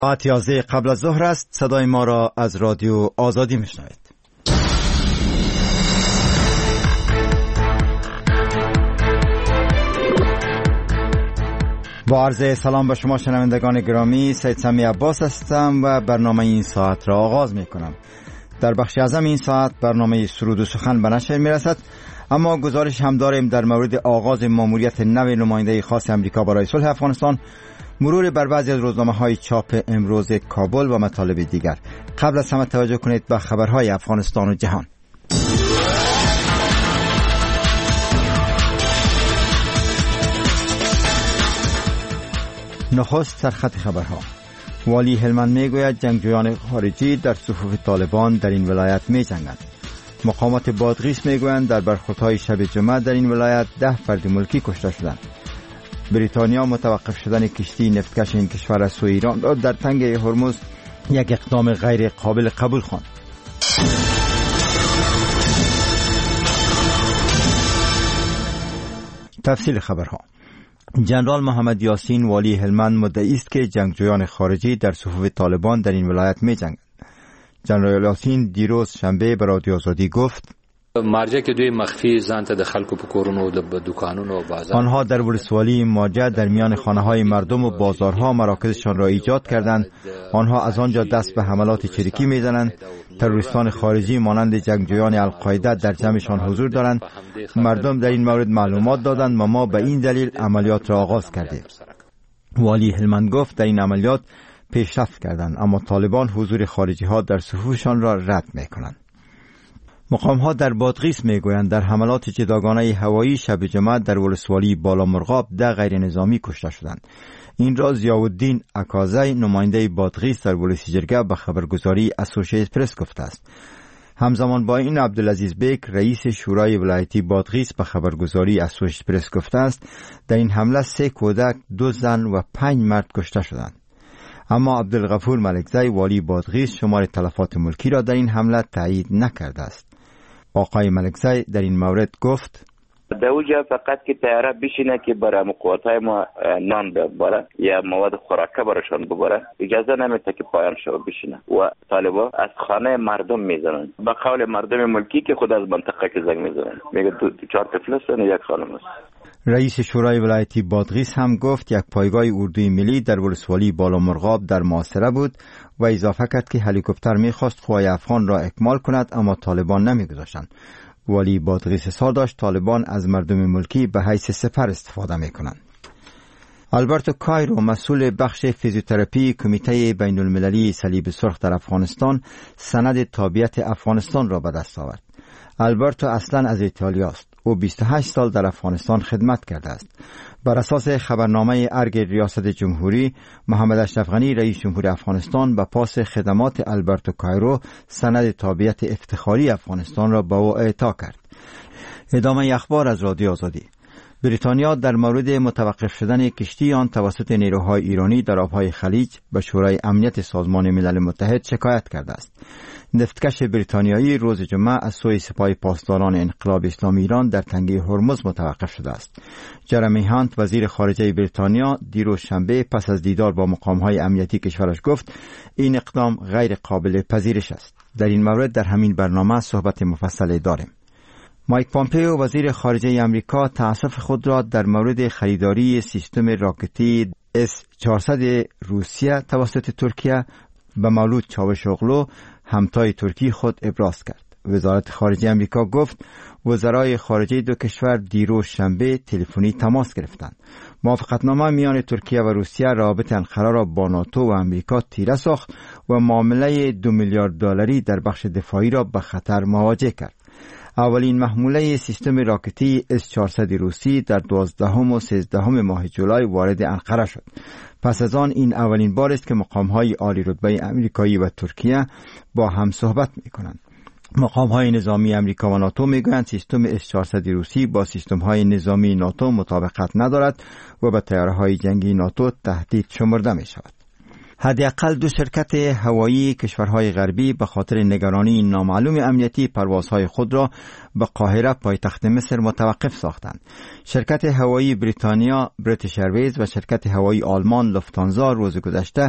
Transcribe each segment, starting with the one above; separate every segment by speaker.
Speaker 1: ساعت 11 قبل از ظهر است. صدای ما را از رادیو آزادی میشنوید. با عرض سلام به شما شنوندگان گرامی، سید سمی عباس هستم و برنامه این ساعت را آغاز می کنم. در بخش اعظم این ساعت برنامه سرود و سخن به نشر می رسد، اما گزارش هم داریم در مورد آغاز ماموریت نو نماینده خاص امریکا برای صلح افغانستان، مرور بر بعضی از روزنامه‌های چاپ امروز کابل و مطالب دیگر. قبل از همه توجه کنید به خبرهای افغانستان و جهان. نخست سرخط خبرها. والی هلمند میگوید جنگجویان خارجی در صفوف طالبان در این ولایت می جنگند. مقامات بادغیس میگویند در برخوردهای شب جمعه در این ولایت 10 فرد ملکی کشته شدند. بریتانیا متوقف شدن کشتی نفتکش این کشور از سوی ایران را در تنگه هرمز یک اقدام غیر قابل قبول خواند. تفصیل خبرها. جنرال محمد یاسین والی هلمند مدعی است که جنگجویان خارجی در صفوف طالبان در این ولایت می جنگند. جنرال یاسین دیروز شنبه به رادیو آزادی گفت
Speaker 2: مارجه که دوی مخفی ځانته د خلکو په کورونو د دکانونو و بازار
Speaker 1: آنها در ولسوالی مارجه در میان خانه‌های مردم و بازارها مراکزشان را ایجاد کردند. آنها از آنجا دست به حملات چریکی می‌زنند. تروریستان خارجی مانند جنگجویان القاعده در جمعشان حضور دارند. مردم در این مورد معلومات دادند و ما به این دلیل عملیات را آغاز کردیم. والی هلمند گفت در این عملیات پیشرفت کردند، اما طالبان حضور خارجی‌ها در صفوفشان را رد می‌کنند. مقام‌ها در بادغیس میگویند در حملات جداگانه هوایی شب جمعه در ولسوالی بالا مرغاب 10 غیر نظامی کشته شدند. این را ضیاءالدین اکازی نماینده بادغیس در ولسی جرگه به خبرگزاری اسوسییتد پرس گفته است. همزمان با این عبدالعزیز بیک رئیس شورای ولایتی بادغیس به خبرگزاری اسوسییتد پرس گفته است در این حمله 3 کودک، 2 زن و 5 مرد کشته شدند. اما عبدالغفور ملکزی والی بادغیس شمار تلفات ملکی را در این حمله تایید نکرده است. آقای ملکزی در این مورد گفت
Speaker 3: در اوجا فقط که طیاره بشینه که برای مقاطعه ما نان ببره یا مواد خوراکه برشان ببره، اجازه نمیده که پایان شو بشینه و طالبا از خانه مردم میزنن. با قول مردم ملکی که خود از منطقه که زنگ میزنن، میگه 4 طفل هستن و 1 خانم است.
Speaker 1: رئیس شورای ولایتی بادغیس هم گفت یک پایگاه اردوی ملی در ولسوالی بالا مرغاب در محاصره بود و اضافه کرد که هلیکوپتر میخواست قوای افغان را اکمال کند، اما طالبان نمیگذاشتند. والی بادغیس اظهار داشت طالبان از مردم ملکی به حیث سپر استفاده میکنند. آلبرتو کایرو مسئول بخش فیزیوتراپی کمیته بین المللی صلیب سرخ در افغانستان سند تابعیت افغانستان را به دست آورد. آلبرتو اصلا از ایتالیا است. او 28 سال در افغانستان خدمت کرده است. بر اساس خبرنامه ارگ ریاست جمهوری، محمد اشرف غنی رئیس جمهور افغانستان به پاس خدمات آلبرتو کایرو سند تابعیت افتخاری افغانستان را به او اعطا کرد. ادامه اخبار از رادیو آزادی. بریتانیا در مورد متوقف شدن کشتی آن توسط نیروهای ایرانی در آبهای خلیج به شورای امنیت سازمان ملل متحد شکایت کرده است. نفتکش بریتانیایی روز جمعه از سوی سپاه پاسداران انقلاب اسلامی ایران در تنگه هرمز متوقف شده است. جرمی هانت وزیر خارجه بریتانیا دیروز شنبه پس از دیدار با مقام‌های امنیتی کشورش گفت این اقدام غیر قابل پذیرش است. در این مورد در همین برنامه صحبت مفصل داریم. مایک پامپئو وزیر خارجه آمریکا تأسف خود را در مورد خریداری سیستم راکتی S-400 روسیه توسط ترکیه به مولود چاوشوغلو همتای ترکی خود ابراز کرد. وزارت خارجه آمریکا گفت وزرای خارجه دو کشور دیروز شنبه تلفنی تماس گرفتند. موافقتنامه میان ترکیه و روسیه رابطه انقره را با ناتو و آمریکا تیره ساخت و معامله 2 میلیارد دلاری در بخش دفاعی را به خطر مواجه کرد. اولین محموله سیستم راکتی S-400 روسی در 12 و 13 ماه جولای وارد انقره شد. پس از آن این اولین بار است که مقام‌های عالی رتبه آمریکایی و ترکیه با هم صحبت می‌کنند. مقام‌های نظامی آمریکا و ناتو میگویند سیستم S-400 روسی با سیستم‌های نظامی ناتو مطابقت ندارد و به طیاره‌های جنگی ناتو تهدید شمرده می‌شود. حداقل 2 شرکت هوایی کشورهای غربی به خاطر نگرانی نامعلوم امنیتی پروازهای خود را به قاهره پایتخت مصر متوقف ساختند. شرکت هوایی بریتانیا بریتیش ایرویز و شرکت هوایی آلمان لوفتانزا روز گذشته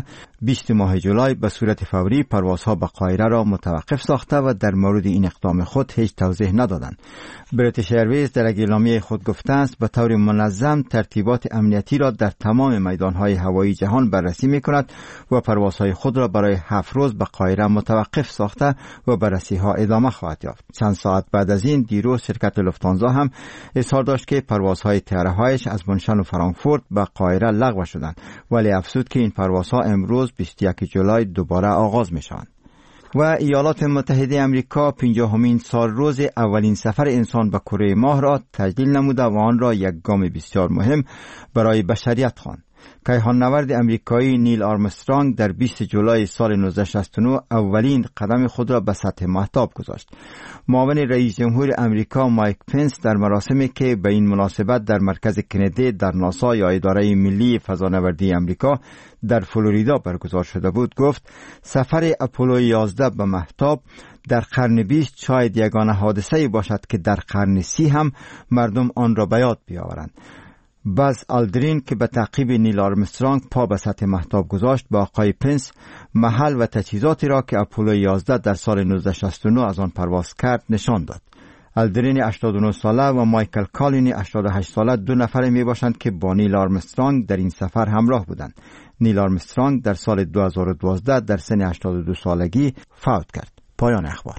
Speaker 1: 20 ماه جولای به صورت فوری پروازها به قاهره را متوقف ساخته و در مورد این اقدام خود هیچ توضیح ندادند. بریتیش ایرویز در اعلامیه خود گفته است به طور منظم ترتیبات امنیتی را در تمام میدانهای هوایی جهان بررسی می‌کند و پروازهای خود را برای 7 روز به قاهره متوقف ساخته و بررسی‌ها ادامه خواهد یافت. چند ساعت بعد از این دیروز شرکت لوفتانزا هم اظهار داشت که پروازهای طیاره‌هایش از منشن و فرانکفورت به قاهره لغو شدند، ولی افزود که این پروازها امروز 21 جولای دوباره آغاز می‌شوند. و ایالات متحده آمریکا 50مین سال روز اولین سفر انسان به کره ماه را تجلیل نموده و آن را یک گام بسیار مهم برای بشریت خواند. کیهان‌نورد امریکایی نیل آرمسترانگ در 20 جولای سال 1969 اولین قدم خود را به سطح مهتاب گذاشت. معاون رئیس جمهور امریکا مایک پنس در مراسمی که به این مناسبت در مرکز کندی در ناسا یا اداره ملی فضانوردی امریکا در فلوریدا برگزار شده بود گفت سفر اپولو 11 به مهتاب در قرن 20 شاید یگانه حادثه باشد که در قرن 30 هم مردم آن را به یاد بیاورند. باز آلدرین که به تعقیب نیل آرمسترانگ پا به سطح مهتاب گذاشت با آقای پنس محل و تجهیزاتی را که اپولو 11 در سال 1969 از آن پرواز کرد نشان داد. آلدرین 89 ساله و مایکل کالین 88 ساله دو نفر می باشند که با نیل آرمسترانگ در این سفر همراه بودند. نیل آرمسترانگ در سال 2012 در سن 82 سالگی فوت کرد. پایان اخبار.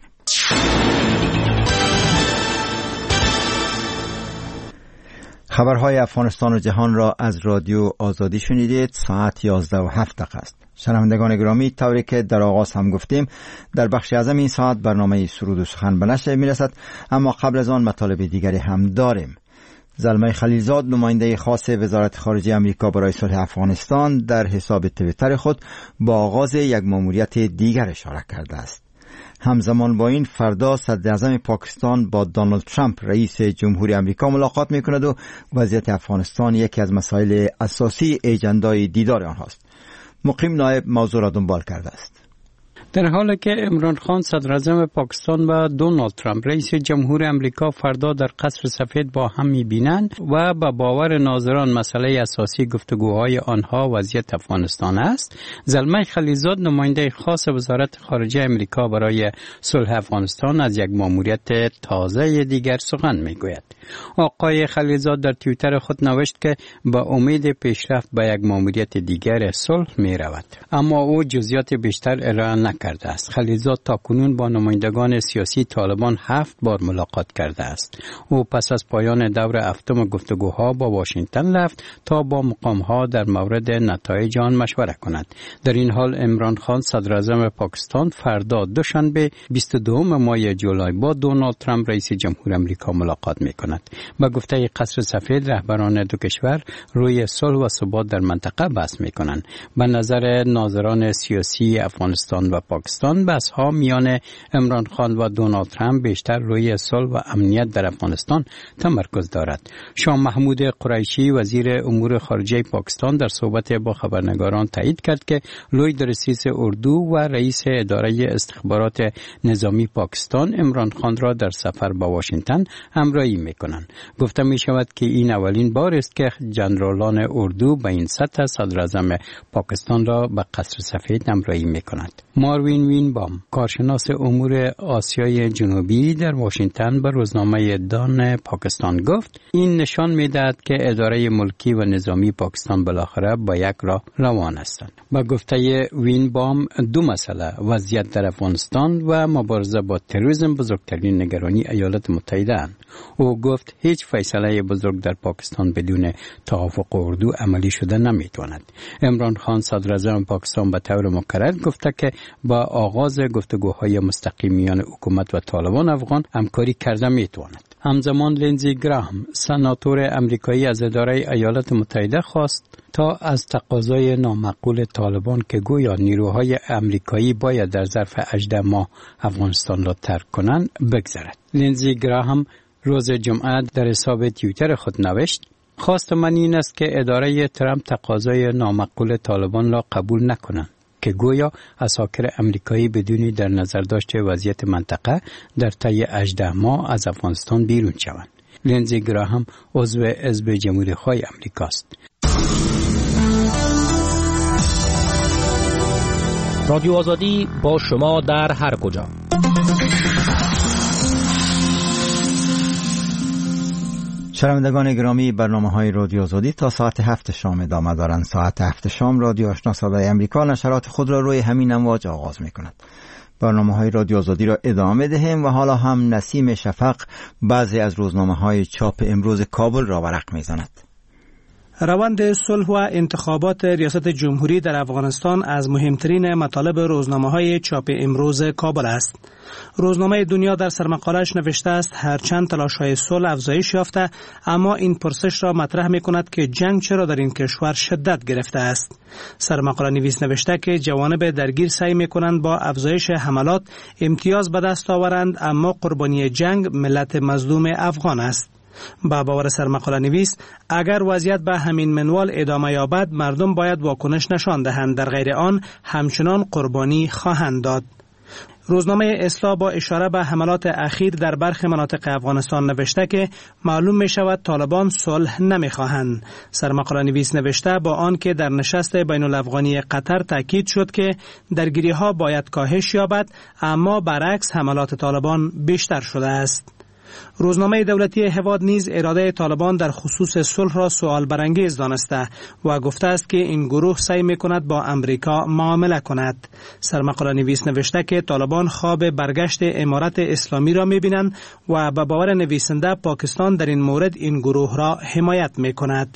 Speaker 1: خبرهای افغانستان و جهان را از رادیو آزادی شنیدید. ساعت 11:07 است. شنوندگان گرامی، طوری که در آغاز هم گفتیم در بخش اعظم این ساعت برنامه سرود و سخن به نشر میرسد، اما قبل از آن مطالب دیگری هم داریم. زلمه خلیلزاد نماینده خاص وزارت خارجه آمریکا برای صلح افغانستان در حساب توییتر خود با آغاز یک مأموریت دیگر اشاره کرده است. همزمان با این فردا صدر اعظم پاکستان با دونالد ترامپ رئیس جمهوری آمریکا ملاقات میکند و وضعیت افغانستان یکی از مسائل اساسی اجندای دیدار آنهاست. مقیم نایب موضوع را دنبال کرده است.
Speaker 4: در حالی که عمران خان صدر اعظم پاکستان و دونالد ترامپ رئیس جمهور امریکا فردا در قصر سفید با هم می‌بینند و به باور ناظران مسئله اساسی گفتگوهای آنها وضعیت افغانستان است، زلمه خلیلزاد نماینده خاص وزارت خارجه امریکا برای صلح افغانستان از یک مأموریت تازه دیگر سخن می‌گوید. آقای خلیلزاد در توییتر خود نوشت که با امید پیشرفت به یک مأموریت دیگر صلح می‌رود، اما او جزئیات بیشتر ارائه نکرده است. خلیلزاد تاکنون با نمایندگان سیاسی طالبان 7 بار ملاقات کرده است. او پس از پایان دور هفتم گفتگوها با واشنگتن رفت تا با مقام‌ها در مورد نتایج آن مشوره کند. در این حال عمران خان صدر اعظم پاکستان فردا دوشنبه 22 ماه جولای با دونالد ترامپ رئیس جمهور آمریکا ملاقات می‌کند. با گفته قصر سفید رهبران دو کشور روی صلح و ثبات در منطقه بحث می‌کنند. به نظر ناظران سیاسی افغانستان و پاکستان بحث‌ها میان عمران خان و دونالد ترامپ بیشتر روی صلح و امنیت در افغانستان تمرکز دارد. شاه محمود قریشی وزیر امور خارجه پاکستان در صحبت با خبرنگاران تایید کرد که لوی درسیس اردو و رئیس اداره استخبارات نظامی پاکستان عمران خان را در سفر به واشنگتن همراهی می‌کنند. گفته می‌شود که این اولین بار است که ژنرالان اردو به این سطح صدر اعظم پاکستان را به قصر سفید همراهی می‌کنند. ماروین وینبام کارشناس امور آسیای جنوبی در واشنگتن به روزنامه دان پاکستان گفت این نشان می‌دهد که اداره ملکی و نظامی پاکستان بالاخره با یک راه روان هستند. با گفته وینبام دو مسئله وضعیت در افغانستان و مبارزه با تروریسم بزرگترین نگرانی ایالات متحده اند. او گفت هیچ فیصله بزرگ در پاکستان بدون توافق اردو عملی شده نمیتواند. عمران خان صدر اعظم پاکستان به طور مکرر گفته که با آغاز گفتگوهای مستقیم میان حکومت و طالبان افغان همکاری کرده میتواند. همزمان لینزی گراهم سناتور امریکایی از اداره ایالات متحده خواست تا از تقاضای نامعقول طالبان که گویا نیروهای امریکایی باید در ظرف 18 ماه افغانستان را ترک کنند بگذرد. لینزی گراهم روز جمعه در حساب توییتر خود نوشت خواست من این است که اداره ترامپ تقاضای نامعقول طالبان را قبول نکنند که گویا عساکر امریکایی بدون در نظر داشته وضعیت منطقه در طی 18 ماه از افغانستان بیرون شوند. لینزی گراهم عضو حزب جمهوری خواه امریکاست.
Speaker 5: رادیو آزادی با شما در هر کجا.
Speaker 1: شنوندگان گرامی، برنامه‌های رادیو آزادی تا ساعت 7 شام ادامه دارند. ساعت 7 شام رادیو آشنا صدای امریکا نشرات خود را روی همین امواج آغاز می‌کند. برنامه‌های رادیو آزادی را ادامه دهیم و حالا هم نسیم شفق بعضی از روزنامه‌های چاپ امروز کابل را ورق می‌زند.
Speaker 6: روند صلح و انتخابات ریاست جمهوری در افغانستان از مهمترین مطالب روزنامه‌های چاپ امروز کابل است. روزنامه دنیا در سرمقاله‌اش نوشته است هرچند تلاش‌های صلح افزایش یافته، اما این پرسش را مطرح می‌کند که جنگ چرا در این کشور شدت گرفته است. سرمقاله نویس نوشته که جوانب درگیر سعی می‌کنند با افزایش حملات امتیاز به دست آورند، اما قربانی جنگ ملت مظلوم افغان است. با باور سرمقاله نویس اگر وضعیت به همین منوال ادامه یابد، مردم باید واکنش نشان دهند، در غیر آن همچنان قربانی خواهند داد. روزنامه اصلاح با اشاره به حملات اخیر در برخی مناطق افغانستان نوشته که معلوم می شود طالبان صلح نمی خواهند. سرمقاله نویس نوشته با آن که در نشست بین الافغانی قطر تاکید شد که درگیری ها باید کاهش یابد، اما برعکس حملات طالبان بیشتر شده است. روزنامه دولتی هواد نیز اراده طالبان در خصوص صلح را سوال برانگیز دانسته و گفته است که این گروه سعی می‌کند با امریکا معامله کند. سرمقاله نویس نوشته که طالبان خواب برگشت امارت اسلامی را می‌بینند و به باور نویسنده پاکستان در این مورد این گروه را حمایت می‌کند.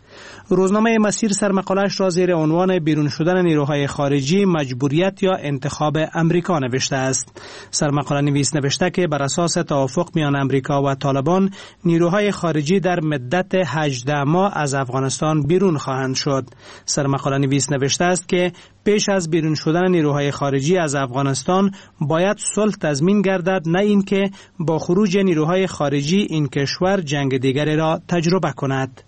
Speaker 6: روزنامه مسیر سرمقاله‌اش را زیر عنوان بیرون شدن نیروهای خارجی مجبوریت یا انتخاب امریکا نوشته است. سرمقاله نویس نوشته که بر اساس توافق میان امریکا و طالبان نیروهای خارجی در مدت 18 ماه از افغانستان بیرون خواهند شد. سرمقاله نویس نوشته است که پیش از بیرون شدن نیروهای خارجی از افغانستان باید صلح تضمین گردد، نه اینکه با خروج نیروهای خارجی این کشور جنگ دیگری را تجربه کند.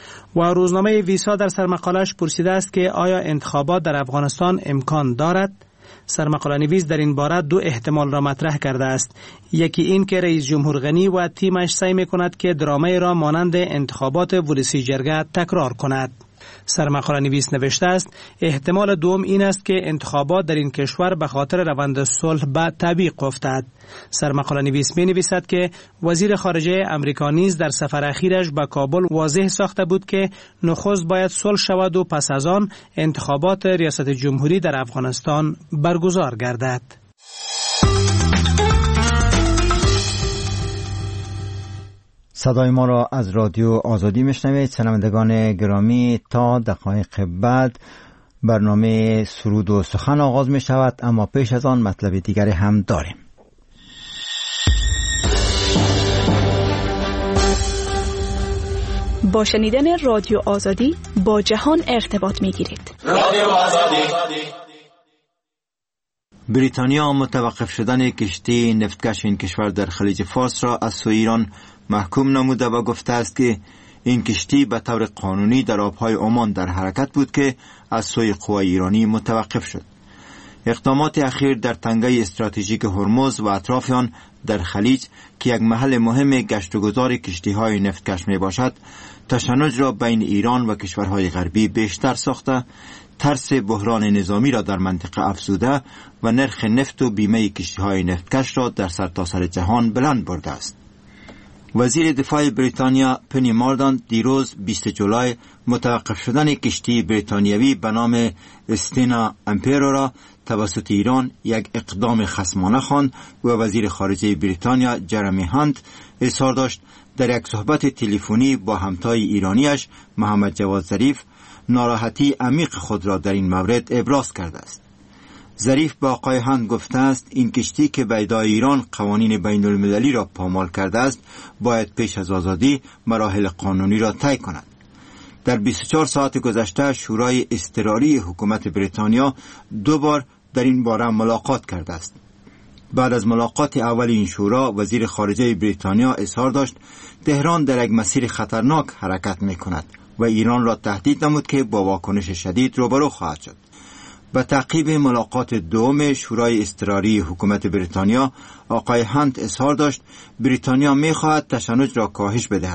Speaker 6: و روزنامه ویسا در سرمقاله‌اش پرسیده است که آیا انتخابات در افغانستان امکان دارد؟ سرمقاله نویس در این باره دو احتمال را مطرح کرده است. یکی این که رئیس جمهور غنی و تیمش سعی می‌کند که درامه را مانند انتخابات ولسی جرگه تکرار کند. سرمقاله نویس نوشته است احتمال دوم این است که انتخابات در این کشور به خاطر روند صلح به تعویق افتد. سرمقاله نویس می نویسد که وزیر خارجه امریکا نیز در سفر اخیرش به کابل واضح ساخته بود که نخست باید صلح شود و پس از آن انتخابات ریاست جمهوری در افغانستان برگزار گردد.
Speaker 1: صدای ما را از رادیو آزادی میشنوید. شنوندگان گرامی، تا دقایق بعد برنامه سرود و سخن آغاز می شود، اما پیش از آن مطلب دیگری هم داریم.
Speaker 7: با شنیدن رادیو آزادی با جهان ارتباط می گیرید.
Speaker 8: رادیو آزادی.
Speaker 1: بریتانیا متوقف شدن کشتی نفتکش این کشور در خلیج فارس را از سوی ایران محکوم نموده و گفته است که این کشتی به طور قانونی در آبهای عمان در حرکت بود که از سوی قوای ایرانی متوقف شد. اقدامات اخیر در تنگه استراتژیک هرمز و اطراف آن در خلیج که یک محل مهم گشت و گذار کشتی‌های نفتکش میباشد، تشنج را بین ایران و کشورهای غربی بیشتر ساخته، ترس بحران نظامی را در منطقه افزوده و نرخ نفت و بیمه کشتی‌های نفتکش را در سرتاسر جهان بلند برده است. وزیر دفاع بریتانیا پنی ماردانت دیروز 20 جولای متوقف شدن کشتی بریتانیوی به نام استینا امپرو را توسط ایران یک اقدام خصمانه خواند و وزیر خارجه بریتانیا جرمی هانت اظهار داشت در یک صحبت تلفنی با همتای ایرانیش محمد جواد ظریف ناراحتی عمیق خود را در این مورد ابراز کرده است. ظریف با آقای هانت گفته است این کشتی که به ادعای ایران قوانین بین المللی را پامال کرده است باید پیش از آزادی مراحل قانونی را طی کند. در 24 ساعت گذشته شورای اضطراری حکومت بریتانیا 2 بار در این باره ملاقات کرده است. بعد از ملاقات اول این شورا وزیر خارجه بریتانیا اظهار داشت تهران در یک مسیر خطرناک حرکت می کند و ایران را تهدید نمود که با واکنش شدید روبرو خواهد شد. به تعقیب ملاقات دوم شورای اضطراری حکومت بریتانیا، آقای هانت اظهار داشت بریتانیا می‌خواهد تشنج را کاهش بدهد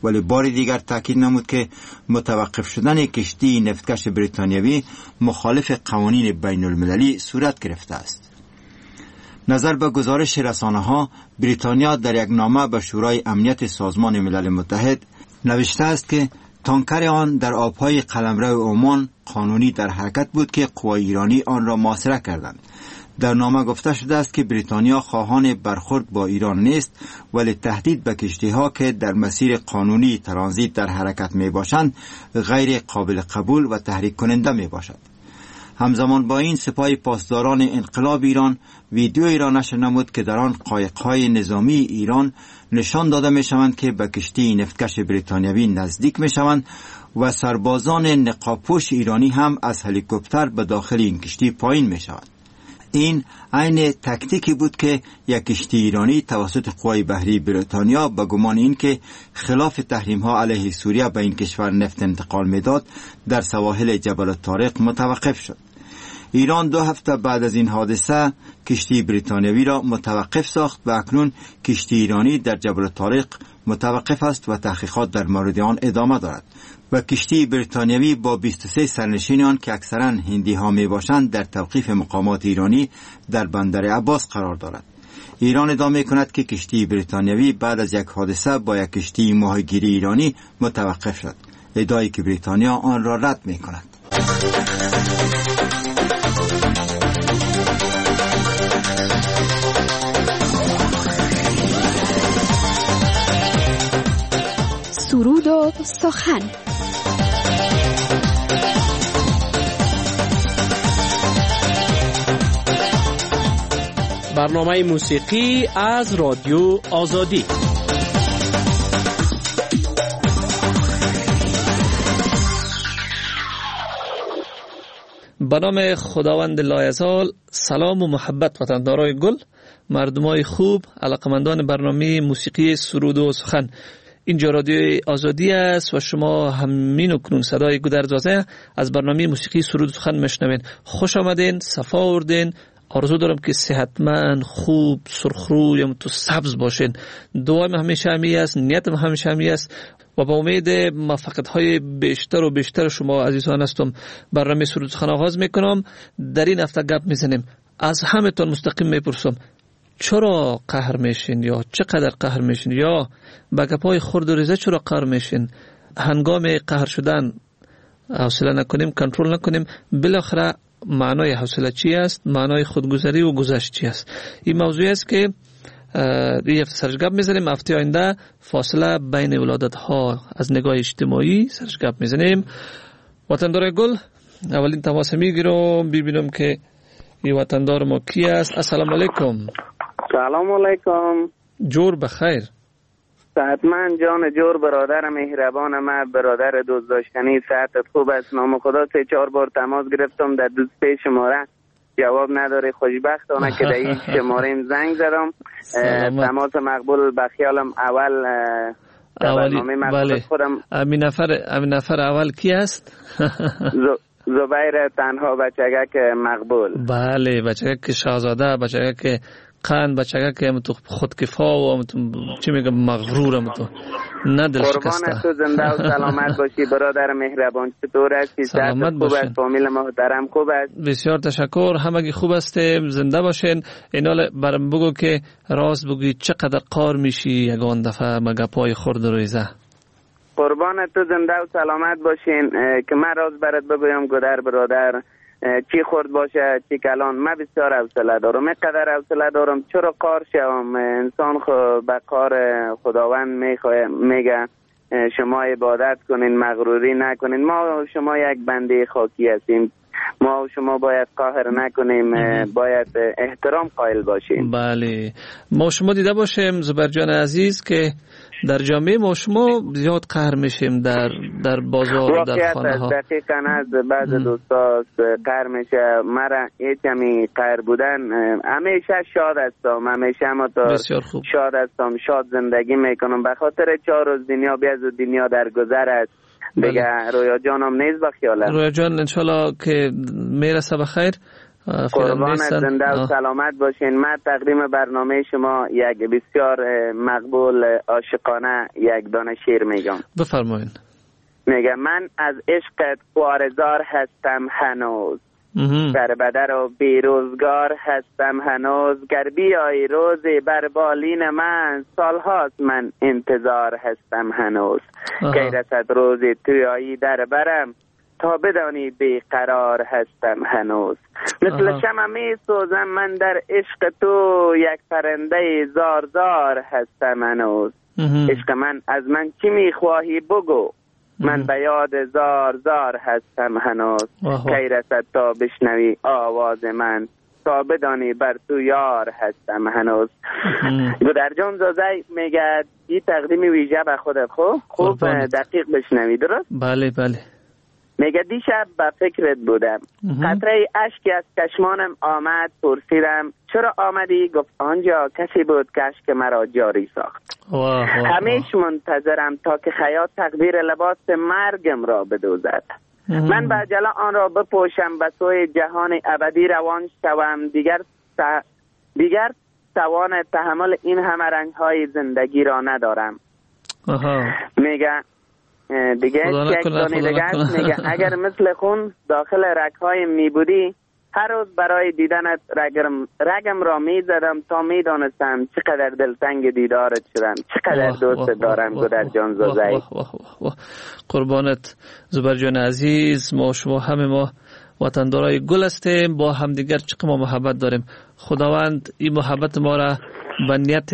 Speaker 1: ولی بار دیگر تاکید نمود که متوقف شدن کشتی نفتکش بریتانیایی مخالف قوانین بین المللی صورت گرفته است. نظر به گزارش رسانه‌ها، بریتانیا در یک نامه به شورای امنیت سازمان ملل متحد نوشته است که تانکر آن در آبهای قلمرو عمان قانونی در حرکت بود که قوای ایرانی آن را محاصره کردند. در نامه گفته شده است که بریتانیا خواهان برخورد با ایران نیست، ولی تهدید به کشتی‌ها که در مسیر قانونی ترانزیت در حرکت می باشند غیر قابل قبول و تحریک کننده می باشد. همزمان با این سپاه پاسداران انقلاب ایران ویدیویی را نشر نمود که در آن قایق‌های نظامی ایران نشان داده می شوند که به کشتی نفتکش بریتانیایی نزدیک می شوند و سربازان نقابپوش ایرانی هم از هلیکوپتر به داخل این کشتی پایین می شوند. این عین تکتیکی بود که یک کشتی ایرانی توسط قوای بحری بریتانیا به گمان این که خلاف تحریم ها علیه سوریه به این کشور نفت انتقال میداد در سواحل جبل الطارق متوقف شد. ایران 2 هفته بعد از این حادثه کشتی بریتانیایی را متوقف ساخت و اکنون کشتی ایرانی در جبل الطارق متوقف است و تحقیقات در مورد آن ادامه دارد و کشتی بریتانیایی با 23 سرنشینان که اکثرا هندی ها می باشند در توقیف مقامات ایرانی در بندر عباس قرار دارد. ایران ادعا کند که کشتی بریتانیایی بعد از یک حادثه با یک کشتی ماهیگیری ایرانی متوقف شد، ادعایی که بریتانیا آن را رد می کند.
Speaker 7: سرود و سخن.
Speaker 5: برنامه موسیقی از رادیو آزادی. به نام خداوند لایزال. سلام و محبت وطندارای گل، مردمای خوب، علاقمندان برنامه موسیقی سرود و سخن. اینجا رادیو آزادی است و شما همین اکنون صدای گودرزازه از برنامه موسیقی سرود و سخن میشنوین. خوش آمدین، صفا آوردین. آرزو دارم که صحتمند، خوب، سرخروی و تو سبز باشین. دعایم همیشه همی است، نیتم همیشه همی است و با امید موفقیت‌های بیشتر و بیشتر شما عزیزان هستم. برنامه سرود و سخن آغاز میکنم. در این هفته گپ میزنیم. از همه تون مستقیم میپرسم چرا قهر میشین یا چقدر قهر میشین یا با گپای خرد و ریزه چرا قهر میشین؟ هنگام قهر شدن حوصله نکنیم، کنترل نکنیم، بالاخره معنای حوصله چی است؟ معنای خودگذری و گذشت چی است؟ این موضوعی است که این هفته سرش گپ میزنیم. هفته آینده فاصله بین ولادت ها از نگاه اجتماعی سرش گپ میزنیم. وطندار گل، اولین تماس میگیرم ببینم که این وطندار ما کی است. السلام علیکم.
Speaker 8: سلام علیکم.
Speaker 5: جور بخیر.
Speaker 8: صحتمند جان جور، برادر مهربان من، برادر دوست داشتنی، صحتت خوب است؟ نام خدا 3-4 بار تماس گرفتم در دوست پی شماره جواب نداره. خوشبختانه که در این شماره زنگ زدم. تماس مقبول بخیالم اول
Speaker 5: اولی. بله.
Speaker 8: خودم
Speaker 5: امین نفر اول کی است؟
Speaker 8: زبیر تنها بچگک مقبول.
Speaker 5: بله، بچگک شاهزاده، بچگک قند، بچگک که تو خودکفا و چی میگم مغرورم تو نه دل شکسته.
Speaker 8: قربان تو زنده و سلامت باشی برادر مهربان. چطور هستی؟
Speaker 5: سلامت باشین.
Speaker 8: فامیل محترم خوب است؟
Speaker 5: بسیار تشکر، همگی خوب هستیم، زنده باشین. اینا برام بگو که راست بگی چقدر قار میشی یگان دفعه مگه پای خورد رویزه.
Speaker 8: قربان تو زنده و سلامت باشین. که من راز برات بگویم گودر برادر، چی خورد باشه چی کلان، من بسیار حوصله دارم. اینقدر حوصله دارم چرا قار شوم؟ انسان به قار خداوند میگه شما عبادت کنین، مغروری نکنین. ما و شما یک بنده خاکی هستیم، ما و شما باید قهر نکنیم، باید احترام قائل باشیم.
Speaker 5: بله، ما شما دیده باشیم زبر جان عزیز که در جامعه ما شما زیاد قهر میشیم در بازار، در خانه ها.
Speaker 8: دقیقاً از بعض دوستا قهر میشه. مرا هیچمی قهر بودن، همیشه شاد هستم، همیشه شاد هستم، شاد زندگی میکنم. به خاطر 4 روز دنیا بیاز و دنیا در گذر است. دیگه رویا جانم نیست بخیاله.
Speaker 5: رویا جان انشالله که میرسه بخیر.
Speaker 8: قربان زنده و سلامت باشین. من تقدیم برنامه شما یک بسیار مقبول عاشقانه یک دانه شعر میگم.
Speaker 5: بفرمایید.
Speaker 8: میگم من از عشقت خوارزار هستم هنوز، در بدر و بیروزگار هستم هنوز، گر بیایی روزی بر بالین من، سالهاست من انتظار هستم هنوز، کی رسد روزی تویایی در برم، تا بدانی بیقرار هستم هنوز. مثل شمع می سوزم من در عشق تو، یک پرنده زار زار هستم هنوز. عشق من از من چی می خواهی بگو، من به یاد زار زار هستم هنوز، کی رسد تا بشنوی آواز من، تا بدانی بر تو یار هستم هنوز. گودر جان زازی میگه این تقدیم ویژه به خودت خوب دقیق بشنوی، درست؟
Speaker 5: بله بله.
Speaker 8: میگه دیشب به فکرت بودم، قطره اشکی از چشمانم آمد، پرسیدم چرا آمدی؟ گفت آنجا کسی بود که اشک مرا جاری ساخت. همیشه منتظرم تا که خیاط تقدیر لباس مرگم را بدوزد. من به عجله آن را بپوشم، به سوی جهان ابدی روان شوم، دیگر توان تحمل این همه رنگ های زندگی را ندارم. میگه دیگه میگه اگر مثل خون داخل رگ‌های می بودی، هر روز برای دیدنت رگم را می زدم تا می دانستم چقدر دلتنگ دیدارت شدم، چقدر دوست دارم گودر جان زازی.
Speaker 5: قربانت زبر جان عزیز. ما شما همه ما وطندارای گل هستیم، با همدیگر چقدر ما محبت داریم. خداوند این محبت ما را به نیت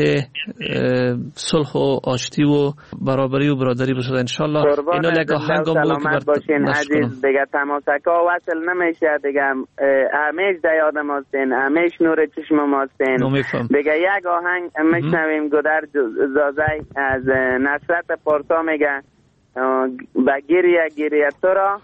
Speaker 5: صلح و آشتی و برابری و برادری بسازه انشالله. اینو لگه هنگام بود که
Speaker 8: باشین عزیز. دیگه تماسکا وصل نمیشه دیگه، همیش در یادم هستین، همیش نور چشم ما هستین. دیگه یک آهنگ میشنویم گودر زازی از نصرت پارسا، میگه به گریه گریه تو را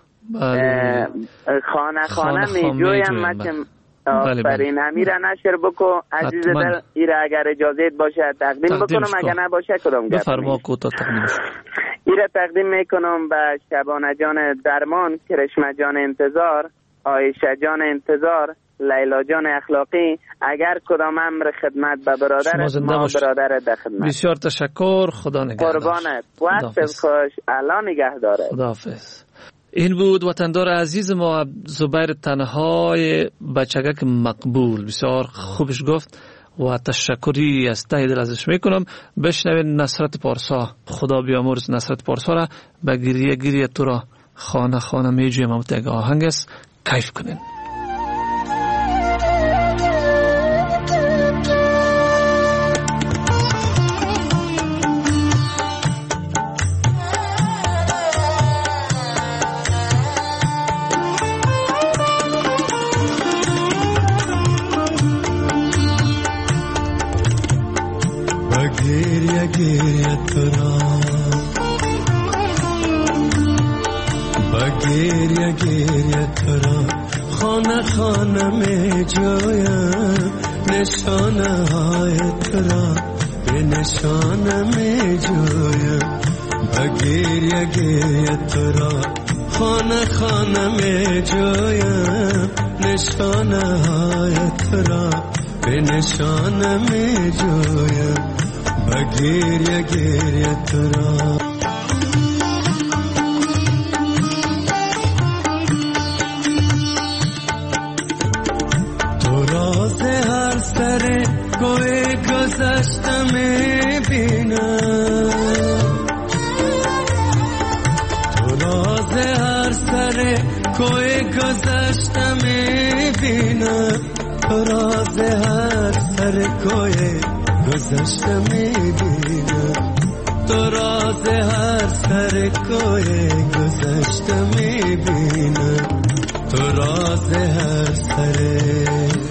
Speaker 8: خانه خانه می جویم مچم. آفرین. همیره نشر بکو عزیز دل، ایره اگر اجازه باشه تقدیم بکنم، اگر نباشه کدام گپ
Speaker 5: بفرما کوتا تقدیم.
Speaker 8: ایره تقدیم میکنم به شبانه جان درمان، کرشمه جان انتظار، عایشه جان انتظار، لیلا جان اخلاقی. اگر کدام امر خدمت به برادر ما برادر در خدمت.
Speaker 5: بسیار تشکر. خدا نگهدار.
Speaker 8: قربانت. وقت خوش. الله نگهداره.
Speaker 5: خداحافظ. این بود وطندار عزیز ما زبیر تنهای بچگک مقبول. بسیار خوبش گفت و تشکری از ته دل ازش میکنم. بشنوید نصرت پارسا. خدا بیامرز نصرت پارسا را به گریه گریه تو را خانه خانه میجویم. هم تگ آهنگ است، کیف کنین.
Speaker 9: گریه گریه ترا خانه خانه می جویم، نشانه های ترا به نشانه می جویم. گریه گریه ترا خانه خانه می جویم، نشانه های ترا به نشانه می جویم. گریه گریه ترا کوئی گذشته میبینم، تو راز هر سر کوئی گذشته میبینم، تو راز هر سر کوئی گذشته میبینم، تو راز هر سر کوئی گذشته میبینم، تو راز هر سر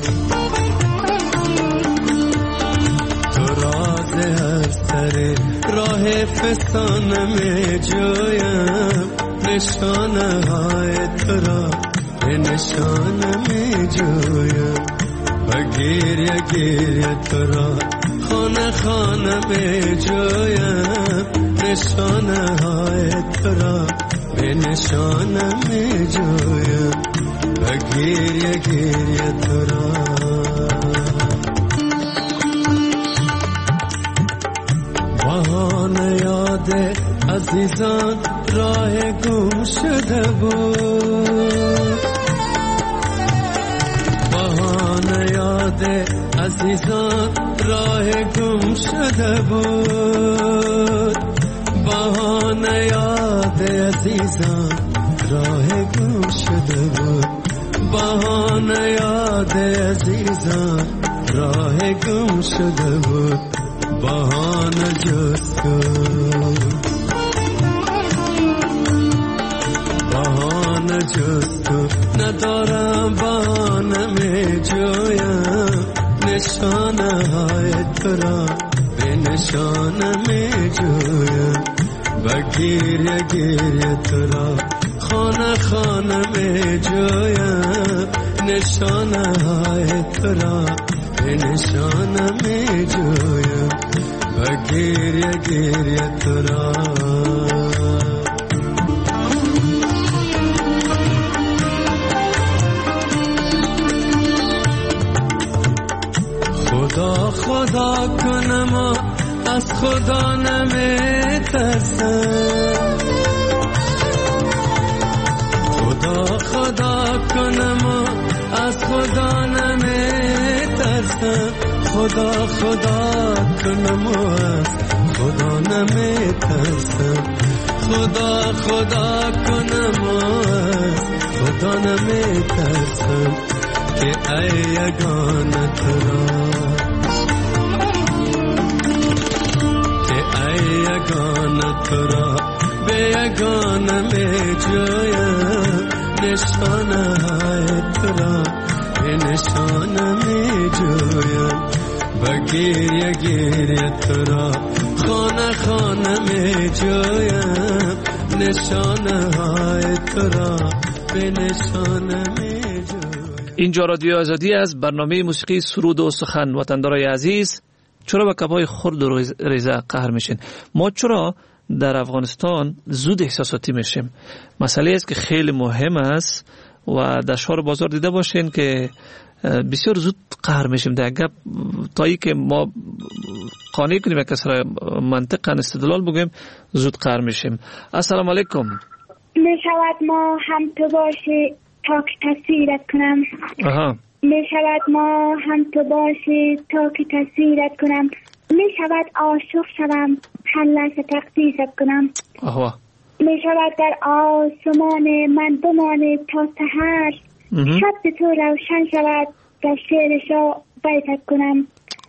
Speaker 9: راه فسانه می جویم، نشانه های ترا به نشانه می جویم. و گریه گریه ترا خانه خانه می جویم، نشانه های ترا به نشانه می جویم. و و گریه گریه تو را بهانه یاد عزیزان راه گم شده بود بهانه یاد عزیزان راه گم شده بود بهانه یاد عزیزان راه گم شده بود بهانه یاد عزیزان راه گم شده بود بهانه جز تو بهانه جز تو ندارم بهانه می جویم نشانه های تو را به نشانه می جویم و گریه گریه تو را خانه خانه می جویم نشانه های تو را به نشانه می جویم و گریه گریه تو را خدا خدا کنم و از خدا نمی ترسم خدا خدا کنم و از خدا نمی ترسم خدا خدا کنم و از خدا نمی ترسم خدا خدا کنم و از خدا نمی ترسم که ای یگانه تو را یگانه تو را به یگانه می جویم نشانه های تو را به نشانه می جویم و گریه گریه تو را خانه خانه می جویم نشانه های تو را به نشانه می جویم.
Speaker 5: اینجا رادیو آزادی از برنامه موسیقی سرود و سخن. وطندارای عزیز، چرا به کبای خرد و ریزه قهر میشین؟ ما چرا در افغانستان زود احساساتی میشیم؟ مسئله است که خیلی مهم است و در شهر بازار دیده باشین که بسیار زود قهر میشیم. در گپ تایی که ما قانع کنیم یک کس را منطقاً استدلال بگیم زود قهر میشیم. السلام علیکم.
Speaker 10: میشود ما هم تو باشی تا که تصویرت کنم. می شود ما هم تو باشی تا که تصویرت کنم. می شود عاشق شوم هر لحظه تقدیست کنم. می شود در آسمان من بمانی تا سحر شب تو روشن شود در شعر شاه بیتت کنم.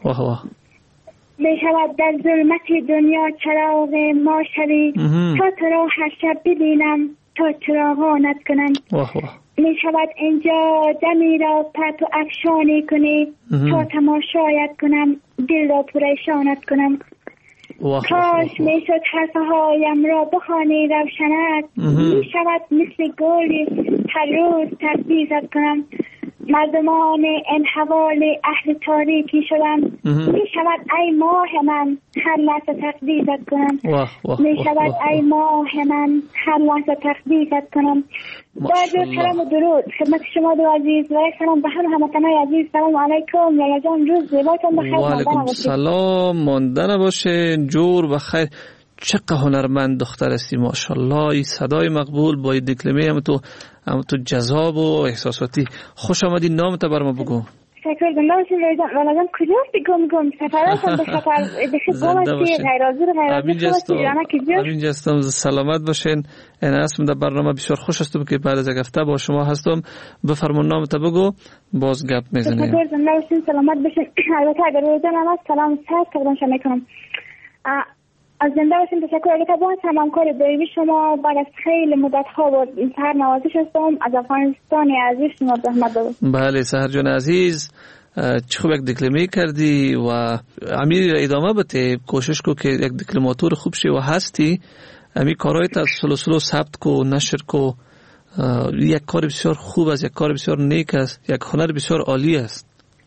Speaker 10: می شود در ظلمت دنیا چراغ ما شوی تا تو را هر شب ببینم تا چراغانت کنم. می شود اینجا دمی را پرت و افشانی کنی تا تماشایت کنم دل را پریشانت کنم. کاش می شد حرفهایم را بخوانی روشنت می شود مثل گلی هر روز تقدیست کنم. مردمان این حوال اهل تاریکی شدم می شود ای ماه من هر لحظه تقدیست کنم. می شود ای ماه من هر لحظه تقدیست کنم. با سلام و درود خدمت شما دو عزیز و سلام به همه هموطنان عزیز. سلام علیکم لیلا جان، روز زیباتون بخیر.
Speaker 5: و علیکم سلام، مانده نباشین، جور بخیر. چقدر هنرمند دختر هستی ماشاءالله. این صدای مقبول با این دکلمه هم تو جذاب و احساساتی. خوش آمدی. نام تو برام بگو.
Speaker 10: شکر زنده باشین لیلا جان. کجا هستی؟ گم سفراتون به سفر گم هستی غیرازی
Speaker 5: همینجا هستم. سلامت باشین. این اسم در برنامه بسیار خوش هستم که بعد از گفته با شما هستم. بفرمون نام تو بگو باز گپ میزنیم.
Speaker 10: شکر زنده باشین، سلامت باشین. البته اگر روزان هم هست سلام سعید تقدیم میکنم. از زنده باشین. تشکر. البته با همکار دایمی شما بعد از خیلی مدت ها با سهر نوازش هستم از افغانستان عزیز شما زحمت دادم.
Speaker 5: بله سهر جان عزیز، چه خوب یک دکلمه کردی و امیر ادامه بده. کوشش کو که یک دکلماتور خوب شی و هستی. امی کارایت از سلسله ثبت کو، نشر کو. یک کار بسیار خوب است، یک کار بسیار نیک است، یک هنر بسیار عالی است.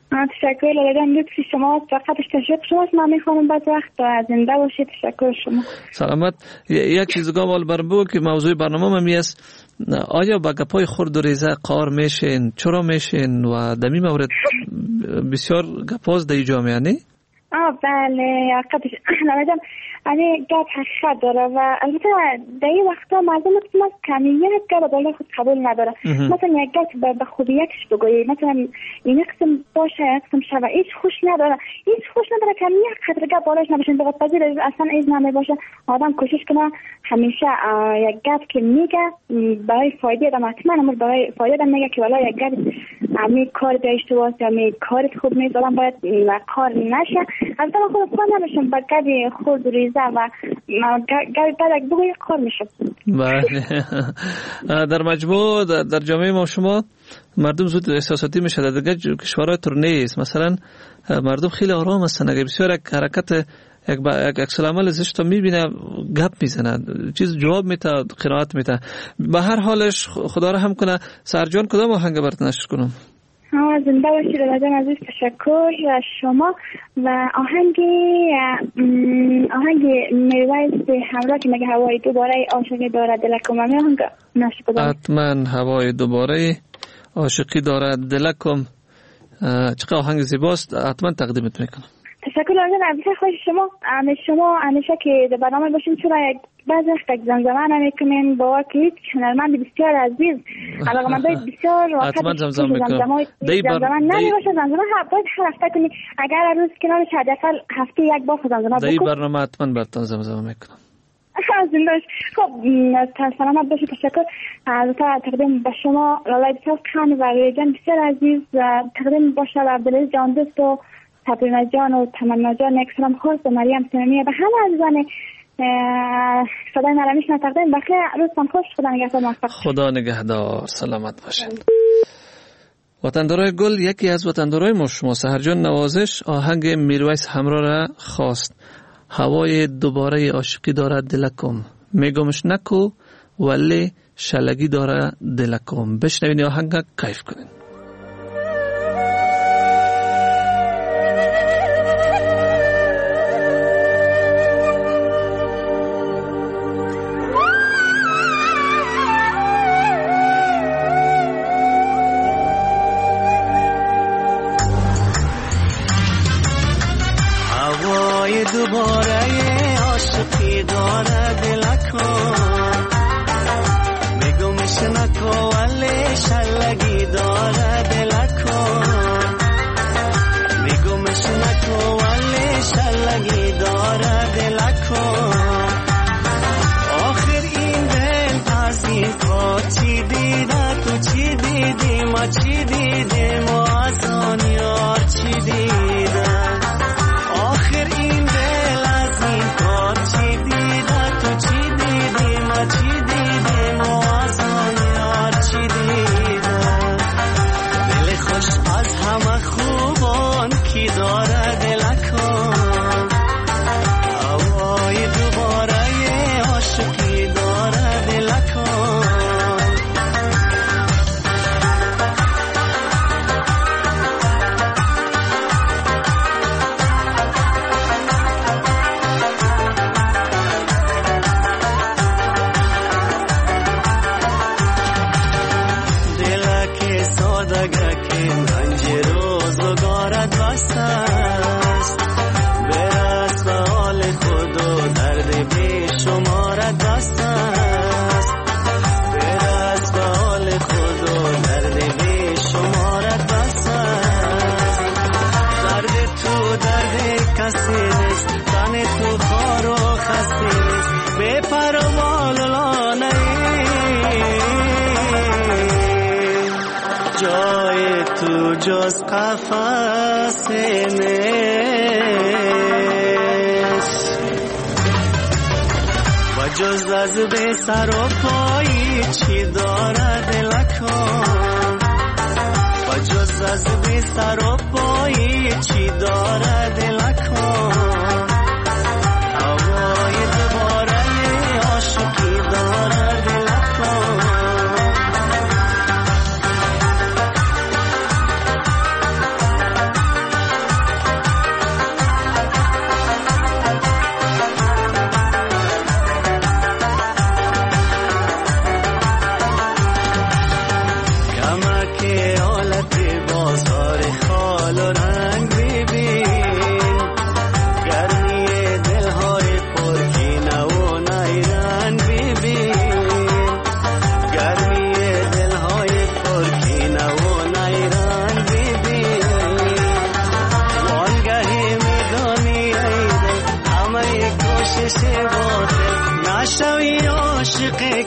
Speaker 10: تشکر لالجان، لطف شما فقط تشکر شماست. من میخوام بعد وقت زنده باشید. تشکر شما.
Speaker 5: سلامت. یک چیز گام برام که موضوع برنامه من است، آیا با گپای خرد و ریزه قار میشین؟ چرا میشین؟ و دمی مورد بسیار گپاز در جامعه نه؟
Speaker 10: بله حقیقتش لالجان این گپ حقیقت داره و البته در این وقتا مردم از کمیت گپ بالای خود قبول نداره. مثلا یک گپ به خوبی یکش بگویی، مثلا این قسم باشه یک قسم شبه هیچ خوش نداره کمیت قدر گپ بالایش نباشه، بقید پذیر اصلا ایز نمی باشه. آدم کوشش کنه همیشه یک گپ که میگه برای فایده آدم حتما برای فایده آدم میگه که والا یک گپ امی کار داشته باشه یا می کارت خوب نیست، آدم باید کار نشه. البته من خود نمیشم با گپ خود ریزه و گپ بگویی کار میشه.
Speaker 5: در مجموع در جامعه ما شما مردم زود احساساتی میشه. در دیگه کشورهای تر نیست. مثلا مردم خیلی آرام هستن، اگه بسیار یک حرکت یک عکس العمل زشت میبینه گپ میزنه، چیز جواب میده، قرائت میده. به هر حالش خدا رحم کنه. سرجان کدام آهنگ برات نشر کنم؟
Speaker 10: زنده باشید لازم عزیز. تشکر از شما. و آهنگ میرویس همراه که مگه هوای دوباره عاشقی دارد دلکم، همه آهنگ نشر کنم. حتما
Speaker 5: هوای دوباره عاشقی دارد دلکم، چقدر آهنگ زیباست، حتما تقدیمت میکنم.
Speaker 10: تشکر لازم عزیز. خواهش شما همیشه که در برنامه باشین، چرا بعضی وقت زمزمه نمیکنین با که هنرمند بسیار عزیز علاقه‌مندای بسیار وقت
Speaker 5: حتما زمزمه میکنم.
Speaker 10: زمزمه نمیشه، زمزمه باید هر هفته کنی، اگر روز کنارش حداقل هفته یک بار زمزمه بکن.
Speaker 5: در برنامه حتما براتون زمزمه میکنم.
Speaker 10: زنده‌اش. خب سلامت باشید. تشکر. البته تقدیم به شما لالای بسیار خان و ریجان بسیار عزیز، تقدیم باشه به عبدالعزیز جان دوست و تبرینا جان و تمنا جان، یک سلام خاص به مریم سنمی، به همه عزیزان صدای نرمیش تقدیم. بخیر روزتان خوش. خدا نگهدار. موفق.
Speaker 5: خدا نگهدار. سلامت باشید. وطندارای گل، یکی از وطندارای ما شما سحرجان نوازش آهنگ میرویس همراه را خواست. هوای دوباره عاشقی دارد دلکم، میگمش نکو ولی شلگی داره دلکم. بشنوین آهنگ کیف کنین.
Speaker 9: دوباره عاشقی داره دلکم، میگمش نکو ولی شلگی داره دلکم، میگمش نکو ولی شلگی داره دلکم. آخر این دل از این کار چی دیده، تو چی دیدی، ما چی دیدیم و از آن یار چی دیده. جز قفس نیست و جز از به سر و پایی چی داره دلکم، و جز از به سر و پایی چی داره دلکم. هوای دوباره عاشقی داره دلکم.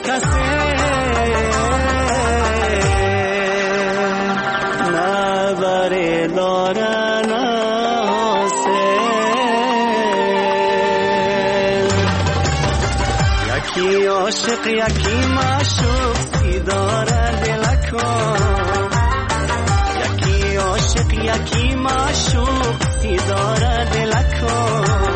Speaker 9: کسی نبره دارن یکی عاشق یکی معشوق داره دلکم یکی عاشق یکی معشوق داره دلکم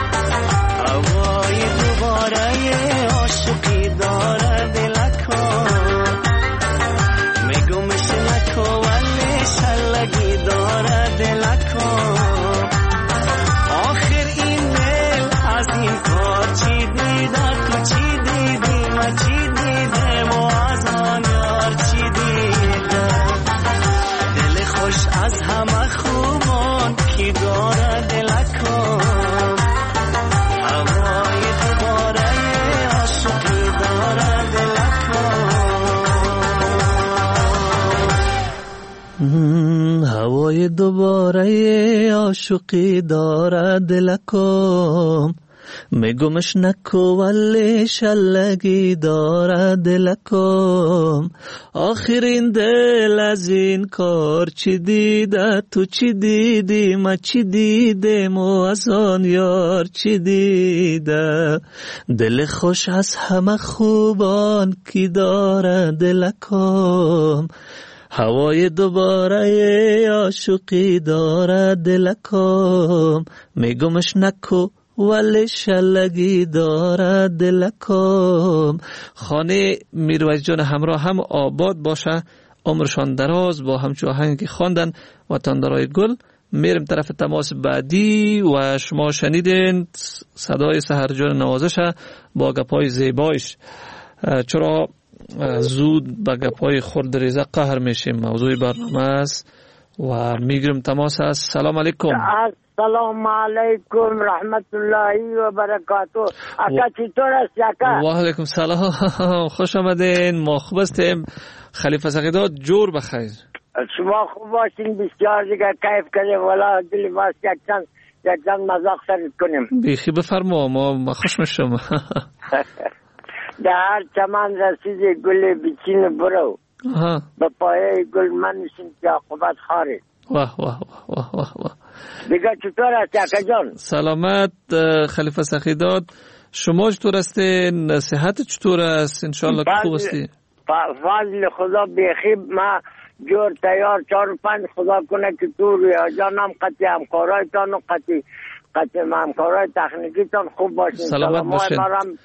Speaker 9: هوای دوباره عاشقی داره دلکم میگمش نکو ولی شلگی داره دلکم آخر این دل از این کار چی دیده تو چی دیدی ما چی دیدم و از آن یار چی دیده دل خوش از همه خوبان کی داره دلکم هوای دوباره عاشقی داره دلکم
Speaker 5: هوای دوباره عاشقی داره دلکم میگمش نکو ولی شلگی داره دلکم آخرین دل از این کار چی دیده تو چی دیدی ما چی دیدم و از آن یار چی دیده دل خوش از همه خوبان کی داره دلکم هوای دوباره عاشقی داره دلکم میگمش نکو ولی شلگی داره دلکم. خانه میرویس جان همراه هم آباد باشه، عمرشان دراز با همچو آهنگی خواندن وطندارای گل. میرم طرف تماس بعدی و شما شنیدین صدای سحرجان نوازش با گپای زیبایش. چرا زود با گپای خرد ریزه قهر میشیم موضوع برنامه است و میگرم تماس است. سلام علیکم.
Speaker 11: سلام علیکم رحمت الله و برکاته. اکا چطور است اکا؟
Speaker 5: و علیکم سلام، خوش آمدین. ما خوب هستیم. خلیفه سقیدات جور بخیر.
Speaker 11: شما خوب باشین، بسیار دیگه کیف کنیم. والا دل باست یک زن مذاق سرد کنیم.
Speaker 5: بیخی بفرما، ما خوش میشم.
Speaker 11: در هر چمن رسید گل بچین برو، به پایه گل من نشین که عاقبت خاره.
Speaker 5: واه واه واه واه واه.
Speaker 11: دیگه چطور است اکا جان؟
Speaker 5: سلامت خلیفه سخیداد. شما چطور هستین؟ صحت چطور است؟ انشالله خوب هستی؟
Speaker 11: فضل خدا بیخی. ما جور تیار 4-5 خدا کنه که تو رویا جانم قطعی همکارایتان و قطعی همکارای تکنیکیتان خوب باشین.
Speaker 5: سلامت باشین.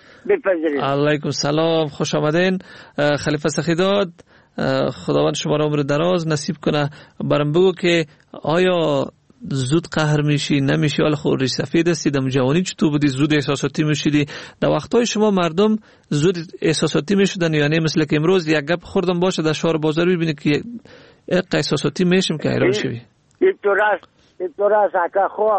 Speaker 5: علیکم سلام، خوش آمدین خلیفه سخیداد. خداوند شما را عمر دراز نصیب کنه. برام بگو که آیا زود قهر میشی نمیشی؟ حالا خود ریش سفید هستی، دم جوانی چطور بودی؟ زود احساساتی میشدی؟ در وقتهای شما مردم زود احساساتی میشدن یا نه؟ مثل که امروز یک گپ خوردم باشه در شهر بازار ببینی که احساساتی میشیم که حیران شوی.
Speaker 11: اینطور است اکا خو.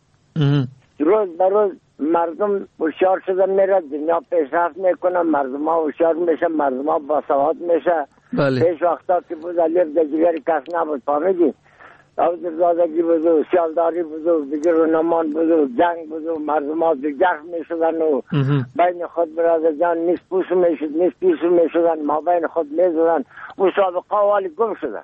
Speaker 11: روز به روز مردم هوشیار شدن، میره دنیا پیشرفت میکنه، مردم ها هوشیار میشه، مردم ها باسواد میشه.
Speaker 5: بله.
Speaker 11: پیش وقتا که بود الف دجگر کس نبود، فهمیدی؟ عبدالزادگی بود و سیالداری بود و دیگه رونمان بود و جنگ بود و مردم ها دیگر میشدن و بین خود برادر جان نیست پوسو میشدن، ما بین خود میزدن و سابقه والی گم شدن.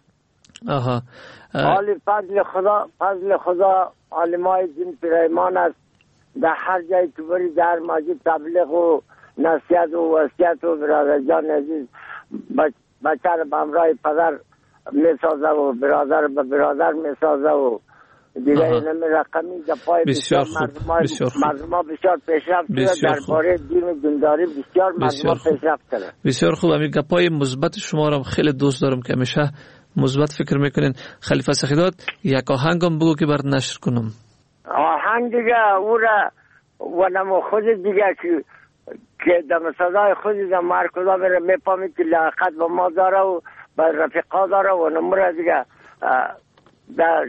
Speaker 11: حالی فضل خدا علمای دین پیرایمان است. در هر جایی که بری در مسجد تبلیغ و نصیحت و وصیت و برادر جان عزیز بچه رو به همراه پدر میسازه و برادر به برادر میسازه و دیگه اینمی رقمی گپای بسیار مردم ها بسیار پیشرفت شده در باره دین و دینداری. بسیار مردم ها پیشرفت کرده.
Speaker 5: بسیار خوب. همین گپای مثبت شما رو خیلی دوست دارم که همیشه مثبت فکر میکنین. خلیفه سخیدات یک آهنگم بگو که برات نشر کنم.
Speaker 11: آهنگ دیگه او را و نمو خود دیگه که دم صدای خودی در مرکزا میره میپامی که لاقت با ما داره و با رفیقا داره و نموره دیگه در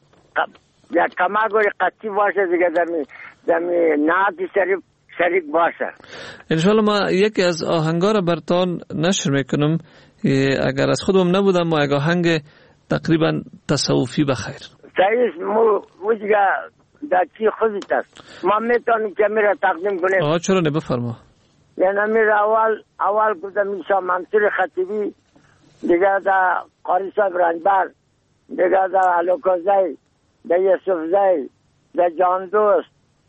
Speaker 11: یک کمگوی قطعی باشه دیگه دمی نهاتی شریک باشه. انشالله
Speaker 5: ما یکی از آهنگا را برتان نشر میکنم. اگر از خودم نبودم ما یک آهنگ تقریبا تصوفی بخیر.
Speaker 11: صحیح مو دیگه در چی خودت است. ما میتونیم که میره تقدیم کنیم.
Speaker 5: چرا نبفرما.
Speaker 11: یعنی میر اول گفتم میشا منصور خطیبی، دیگه در قاری صاحب رنجبر، دیگه در علوکوزی، در یوسفزی، در جان دوست،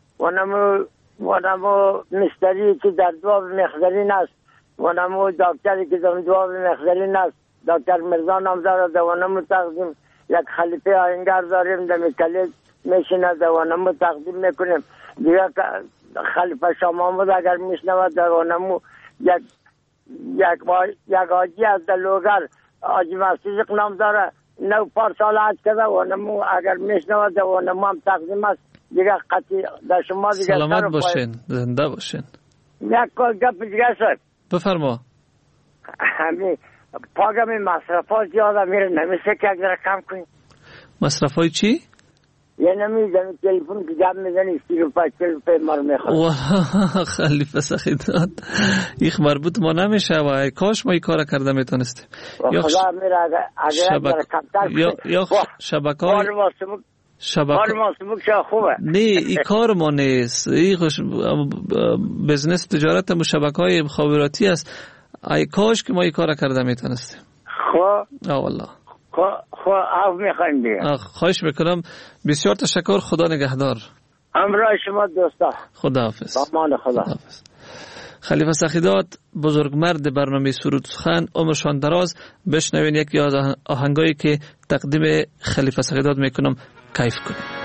Speaker 11: ونمو مستری که در دواب مخزرین است، ونمو دکتری که در دواب مخزرین است، دکتر مرزا نام دارد. ونمو تقدیم یک خلیفه آینگر داریم در کلیج میشینه، ونمو تقدیم میکنیم. دیگه خلیفه شاه محمود اگر میشنود در ونمو یک آجی از در لوگر آجی مسیق نام داره، 9 سال حج کرده. ونمو اگر میشنود در ونمو هم تقدیم است. دیگه قطعی در شما دیگه
Speaker 5: سلامت باشین، زنده باشین.
Speaker 11: یک گپ دیگه شد
Speaker 5: بفرما.
Speaker 11: همین پاگم مصرفات زیاده میره، نمیشه که اگر کم کنیم.
Speaker 5: مصرفای چی؟
Speaker 11: یه نمیدونم تلفن که جب میزنی 30 روپای 40 روپای مار میخواد.
Speaker 5: خلیفه سخیداد ایخ مربوط ما نمیشه و کاش ما این کار کرده میتونستیم.
Speaker 11: خدا میره اگر کمتر
Speaker 5: یا شبکه‌های
Speaker 11: خوبه.
Speaker 5: نه این کار ما نیست، این بزنس تجارت مشابکه‌های مخابراتی است. ای کاش که ما این کار کرده میتونستیم. والله
Speaker 11: عفو میخوایم دیگه.
Speaker 5: خواهش میکنم. بسیار تشکر. خدا نگهدار.
Speaker 11: همراه شما دوستا.
Speaker 5: خداحافظ.
Speaker 11: امان خدا.
Speaker 5: خلیفه سخیداد بزرگمرد برنامه سرود سخن، عمرشان دراز. بشنوین یکی از آهنگایی که تقدیم خلیفه سخیداد میکنم، کیف کنیم.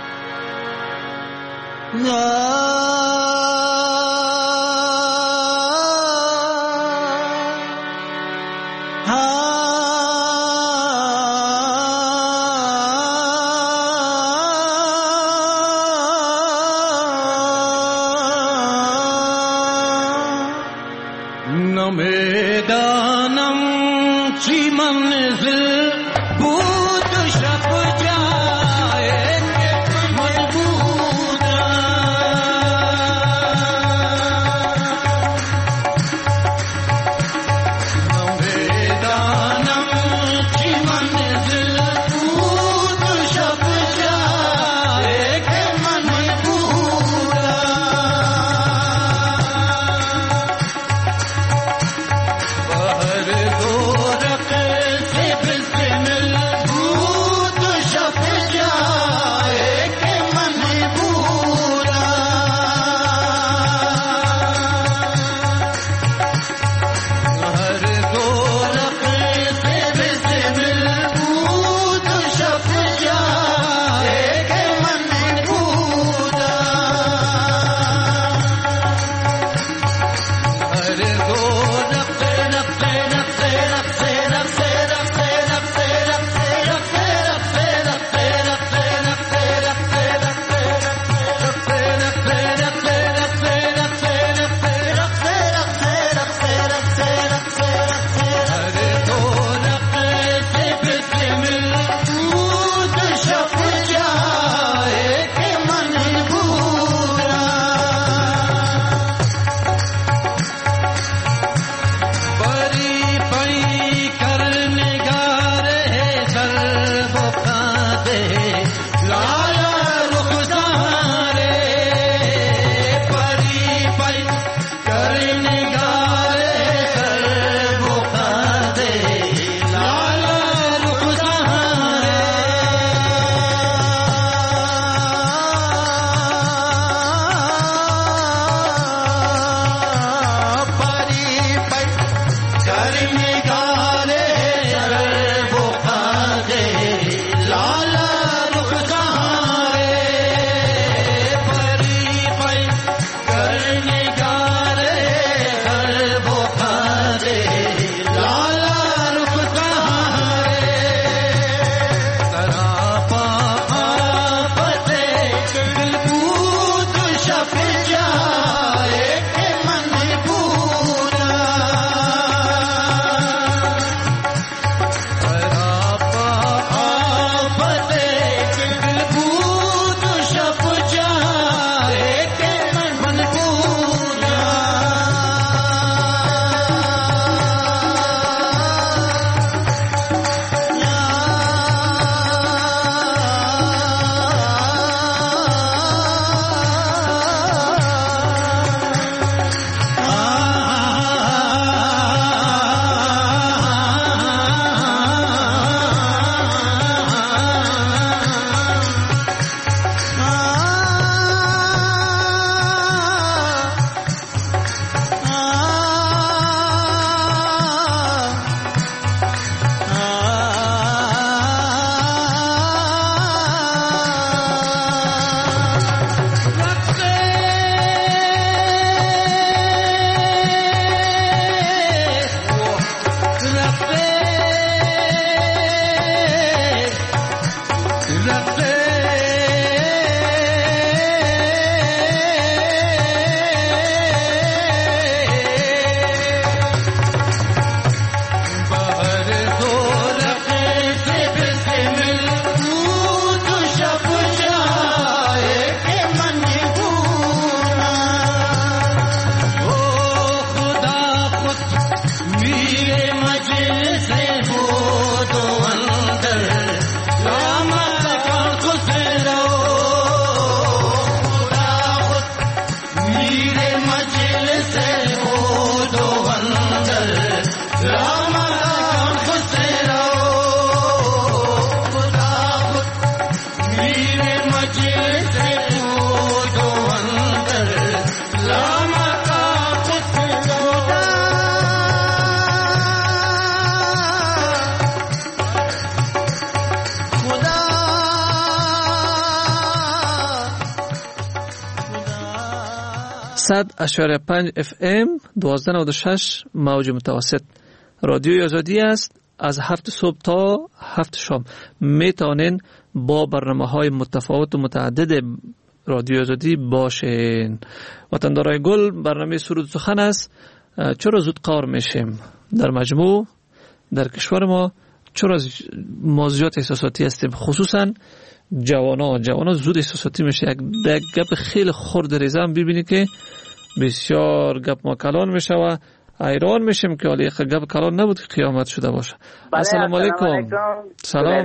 Speaker 5: 100.5 FM 1296 موج متوسط رادیوی آزادی است. از 7 صبح تا 7 شام میتونین با برنامه‌های متفاوت و متعدد رادیو آزادی باشین. وطندارای گل، برنامه سرود سخن است. چرا زود قار میشیم در مجموع در کشور ما؟ چرا ما زیاد احساساتی هستیم؟ خصوصا جوانان زود احساساتی میشه. یک گپ خیلی خرد ریزه هم ببینی که بسیار گپ ما کلان میشه و حیران میشیم که حالا یک گپ کلان نبود که قیامت شده باشه. السلام علیکم. سلام.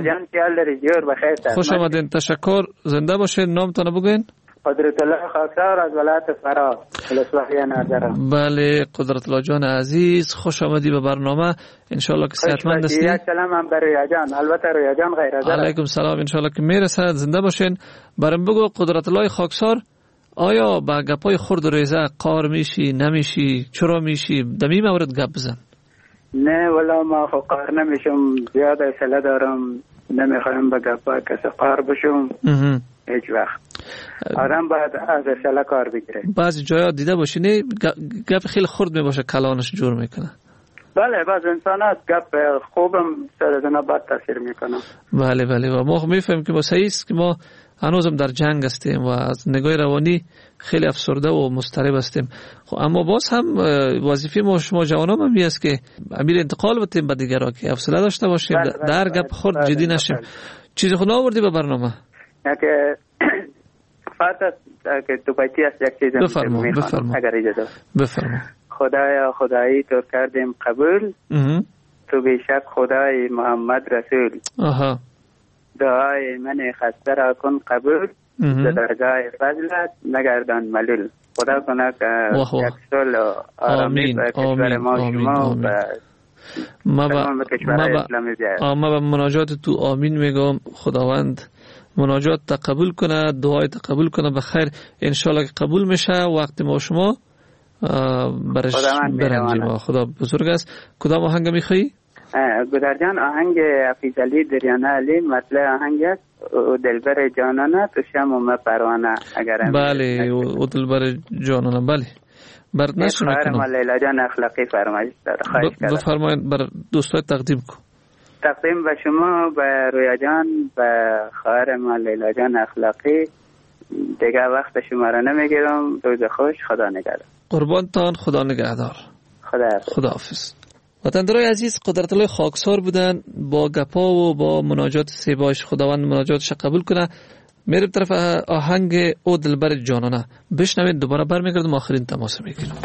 Speaker 5: خوش آمدین. تشکر. زنده باشین. نامتون بگین.
Speaker 12: قدرت الله خاکسار از ولایت فرا ولسوالی ناظرم.
Speaker 5: بله قدرت الله جان عزیز، خوش آمدی به برنامه. ان شاء الله که صحتمند هستی.
Speaker 12: سلام هم بر رویا جان. البته رویا جان غیر از
Speaker 5: علیکم سلام. ان شاء الله که میرسد. زنده باشین. برام بگو قدرت الله خاکسار، آیا با گپای خرد و ریزه قار میشی نمیشی؟ چرا میشی؟ دمی مورد گپ بزن.
Speaker 12: نه والا ما خو قار نمیشم، زیاد حوصله دارم، نمیخوام با گپای کسی قار بشم هیچ وقت. آدم باید از حوصله کار بگیره. بعضی جایا دیده باشی نه گپ خیلی خرد میباشه کلانش جور میکنه. بله بعض انسانات گپ خوبم سرزنا بد تاثیر میکنه. بله بله و ما میفهمیم که ما صحیح است که ما هنوزم در جنگ هستیم و از نگاه روانی خیلی افسرده و مضطرب هستیم. خب اما باز هم وظیفه ما شما جوانان هم است که امیر انتقال بدیم به دیگران که حوصله داشته باشیم، در گپ خرد جدی نشیم. چیزی خود آوردی به برنامه؟ که فقط که تو بایتی است یک چیز بفرما اگر اجازه بفرما. خدایی تو کردیم قبول، تو بیشک خدای محمد رسول. آها. دعای من خسته را کن قبول، درگاه فضلت نگردان ملول. خدا کنه که یک سال آرامی به کشور ما شما به کشور اسلامی بیاید. ما به مناجات تو آمین میگم. خداوند مناجات تقبل کنه، دعای تقبل کنه به خیر. انشالله که قبول میشه وقتی ما شما برش برنجیم. خدا بزرگ است. کدام آهنگ میخوایی؟ گدر جان آهنگ حفیظ علی دریانه علی مطلع آهنگ است. او دلبر جانانه تو شم و ما پروانه. بله او دلبر جانانه. بله برد نشو میکنم. خواهر ما لیلا جان اخلاقی فرمایش داره. خواهش کردم بفرمایید بر دوستای تقدیم کن. تقدیم به شما، به رویا جان، به خواهر ما لیلا جان اخلاقی. دیگه وقت شما را نمیگیرم. روز خوش. خدا نگهدار. قربانتان. خدا نگهدار. خدا حافظ. وطندارای عزیز، قدرت الله خاکسار بودن با گپا و با مناجات سیباش. خداوند مناجاتش قبول کنه. میرم طرف آهنگ او دلبر جانانه. بشنوید دوباره برمیگردم آخرین تماس میگیرم.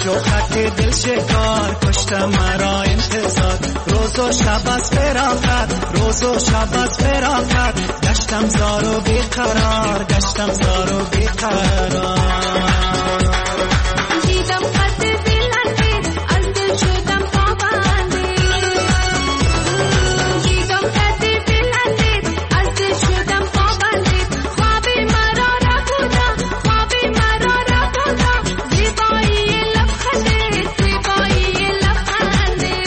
Speaker 9: شوخک دل شکار کشته مرا انتظار روز و شب از فراقت روز و شب از فراقت گشتم زار و بیقرار گشتم زار و بیقرار
Speaker 13: دیدم قد دلت از دل شدم پابنده دیدم قد دلت از دل شدم پابنده خواب مرا را بودم خواب مرا را بودم زیبایی لبخنده زیبایی لبخنده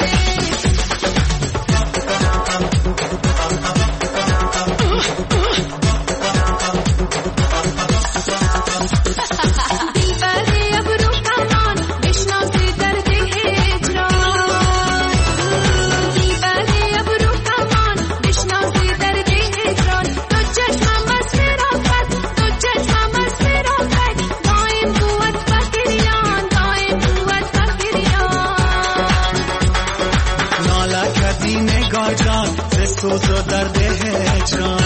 Speaker 9: سوز و درد هجران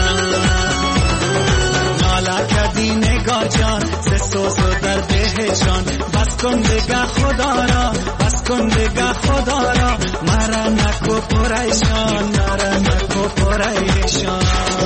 Speaker 9: نالا کردی نگاه جان ز سوز و درد هجران بس کن دگه خدا را بس کن دگه خدا را مرا نکو پریشان مرا نکو پریشان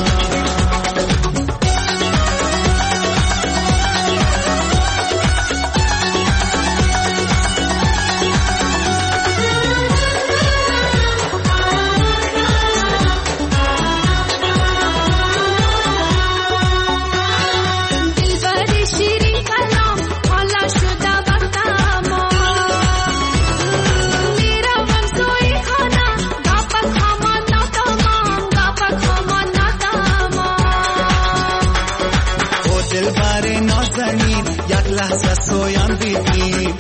Speaker 9: لحظه سویان بیدیم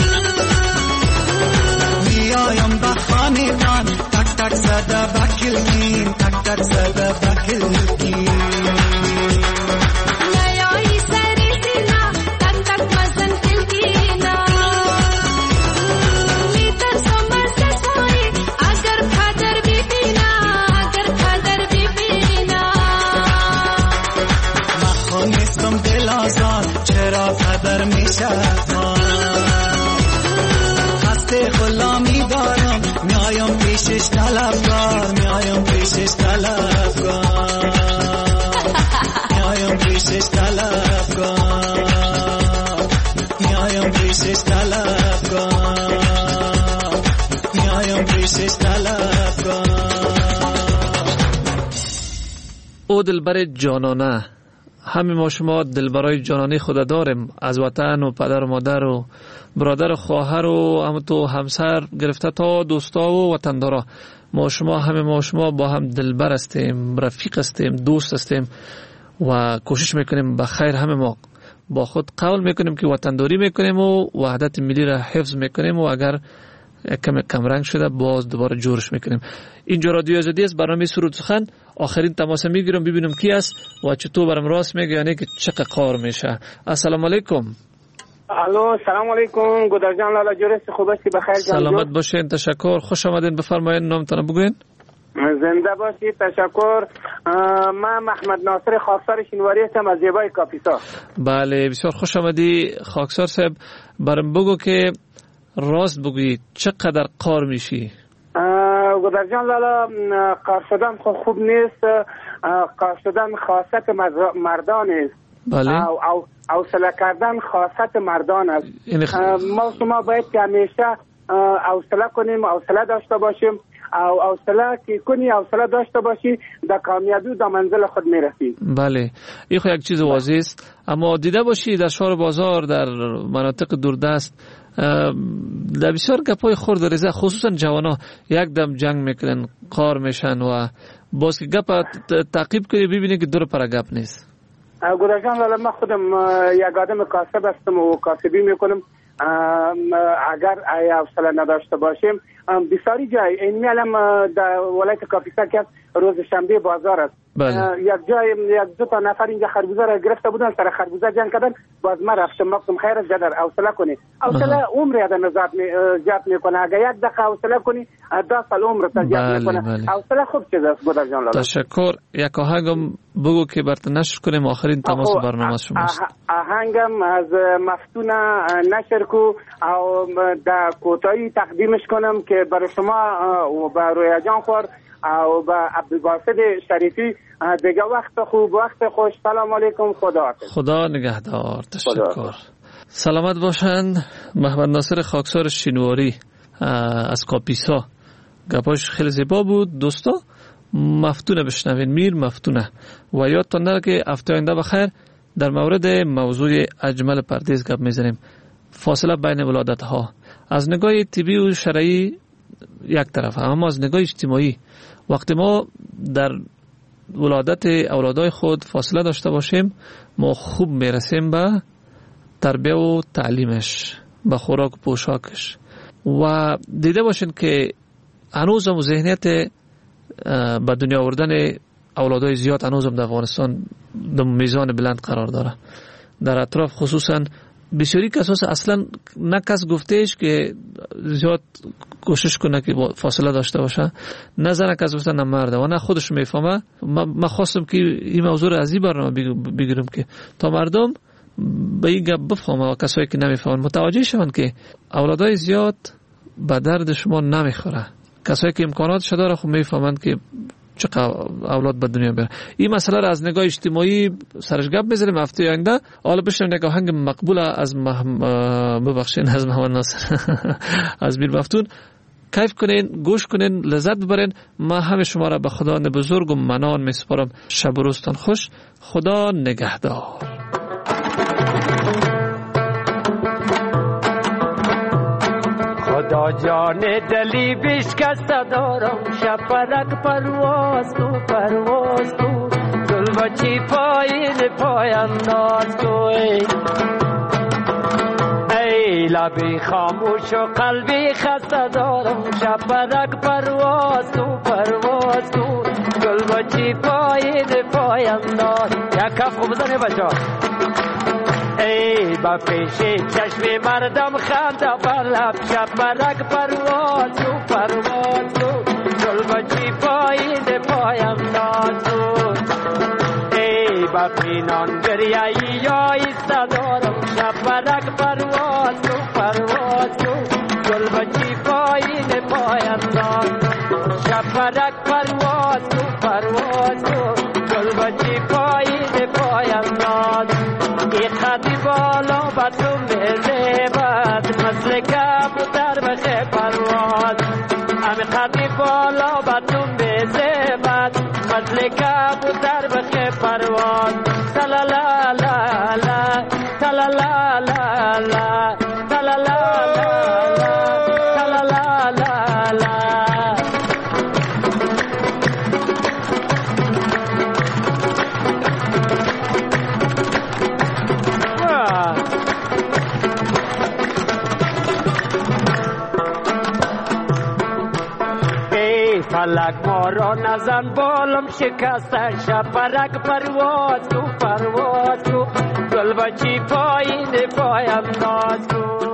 Speaker 9: میایم به خانه‌تان تک تک زده بکلگیم تک تک زده بکلگیم
Speaker 13: نیایی سری سینا تک تک مزن کلگینا میترسم از دستایی اگر قدر ببینا اگر قدر ببینا
Speaker 9: مخون نیستم دل آزار چرا قدر میشه خسته غلامی دارم میایم پیشش طلبکار میایم پیشش طلبکار میایم پیشش طلبکار میایم پیشش طلبکار میایم پیشش طلبکار
Speaker 5: او دلبر جانانه همه ما شما دلبرای جانانه خود داریم از وطن و پدر و مادر و برادر و خواهر و همونطور همسر گرفته تا دوستا و وطندارا ما شما با هم دلبر هستیم رفیق هستیم دوست هستیم و کوشش میکنیم به خیر همه ما با خود قول میکنیم که وطنداری میکنیم و وحدت ملی را حفظ میکنیم و اگر کم رنگ شده باز دوباره جورش میکنیم. اینجا رادیو آزادی است برنامه سرود سخن آخرین تماس میگیرم ببینم کی است و چطور برام راست میگه یعنی که چقدر قار میشه. السلام علیکم.
Speaker 14: الو سلام علیکم گودر جان لالا جورست خوب هستی بخیر جان
Speaker 5: سلامت باشین تشکر خوش آمدین بفرمایید نامتون بگوین.
Speaker 14: زنده باشید تشکر. من محمد ناصر خاکسار شینواری هستم از زیبای کاپیسا.
Speaker 5: بله بسیار خوش آمدی خاکسار صاحب برام بگو که راست بگویی چقدر قار میشی؟
Speaker 14: گودر جان لالا قار شدن خوب نیست قار شدن خاصت مردان است.
Speaker 5: بله
Speaker 14: او حوصله کردن خاصت مردان است. ما شما باید که همیشه حوصله کنیم حوصله داشته باشیم او حوصله که کنی حوصله داشته باشی در کامیابی و در منزل خود میرسی.
Speaker 5: بله این خو یک چیز واضح است اما دیده باشی در شهر بازار در مناطق دوردست در بسیار گپای خورد ریزه خصوصا جوانا یک دم جنگ میکنن قار میشن و باز که گپ تعقیب کنی ببینی که دور پر گپ نیست.
Speaker 14: گودر جان لالا من خودم یک آدم کاسب هستم و کاسبی میکنم. اگر حوصله نداشته باشیم بسیاری جای این میالم در ولایت کاپیسا که روز شنبه بازار است یک جای یک دو تا نفر اینجا خربوزه را گرفته بودن، سر خربوزه جنگ کردن. باز من رفتم گفتم خیر است جدر حوصله کنی، حوصله عمر آدم زیاد میکنه. اگه یک دقیقه حوصله کنی 10 سال عمر تا زیاد میکنه. حوصله خوب چیز است. گودر جان لالا
Speaker 5: تشکر. یک آهنگم بگو که برات نشر کنیم آخرین تماس برنامه شماست.
Speaker 14: آهنگم از مفتونه نشر کو او در کوتاهی تقدیمش کنم که برای شما و برای رویا جان خور او با عبدالباسط شریفی. دیگه وقت خوب، وقت خوش. سلام علیکم. خدا
Speaker 5: نگهدار. تشکر. سلامت باشند. محمد ناصر خاکسار شینواری از کاپیسا. گپاش خیلی زیبا بود دوستا. مفتونه بشنوین، میر مفتونه. و یادتان نره که هفته آینده بخیر در مورد موضوع اجمل پردیس گپ میزنیم. فاصله بین ولادت ها از نگاه طبی و شرعی یک طرف، اما از نگاه اجتماعی وقتی ما در ولادت اولادای خود فاصله داشته باشیم ما خوب میرسیم به تربیه و تعلیمش، به خوراک و پوشاکش. و دیده باشین که هنوز هم ذهنیت به دنیا آوردن اولادای زیاد هنوز هم در افغانستان در میزان بلند قرار داره. در اطراف خصوصا بسیاری کساس اصلا نه کس گفتهش که زیاد کوشش کنه که فاصله داشته باشه، نه زن کس گفته نه مرده و نه خودش میفهمه. من خواستم که این موضوع را از این برنامه بگیرم که تا مردم به این گپ بفهمه و کسایی که نمیفهمن متوجه شون که اولادای زیاد به درد شما نمیخوره. کسایی که امکاناتش داره خب میفهمن که چقدر اولاد به دنیا بیاره. این مسئله را از نگاه اجتماعی سرش گپ می‌زنیم هفته آینده. حالا بشنویم یک آهنگ مقبول از ببخشید از محمد ناصر از میر مفتون. کیف کنین، گوش کنین، لذت ببرین. ما همه شما را به خدا بزرگ و منان میسپارم. شب و روزتان خوش. خدا نگهدار.
Speaker 15: خدا جان دلی بشکسته دارم، شپرک پرواز تو پرواز تو، گل بچی پایین پای انداز تو. ای لبی خاموش و قلبی خسته دارم، شپرک پرواز تو پرواز تو، گل بچی پایین پای انداز. یک کف خوب بزنی بچه. ای با پیش چشم مردم خنده بر لب، شپرک پرواز تو پرواز تو، گل بچی پایین پایم ناز تو. ای با پینان گریایی یا ایسته دارم، شپرک پرواز تو پرواز تو، گل بچی پایین پایم ناز. شپرک پرواز تو پرواز تو، گل بچی پایین پایم ناز. ای خطی بالا با تو میزیبد، مثل کبوتر بخی پرواز. امی خطی بالا با تو میزیبد، مثل کبوتر بخی پرواز. تلالا لا لا تلالا لا لا تلالا لا لا تلالا لا لا. فلک ما را نزن بالم شکسته، شپرک پرواز تو پرواز تو، گل بچی پایین پایم ناز تو.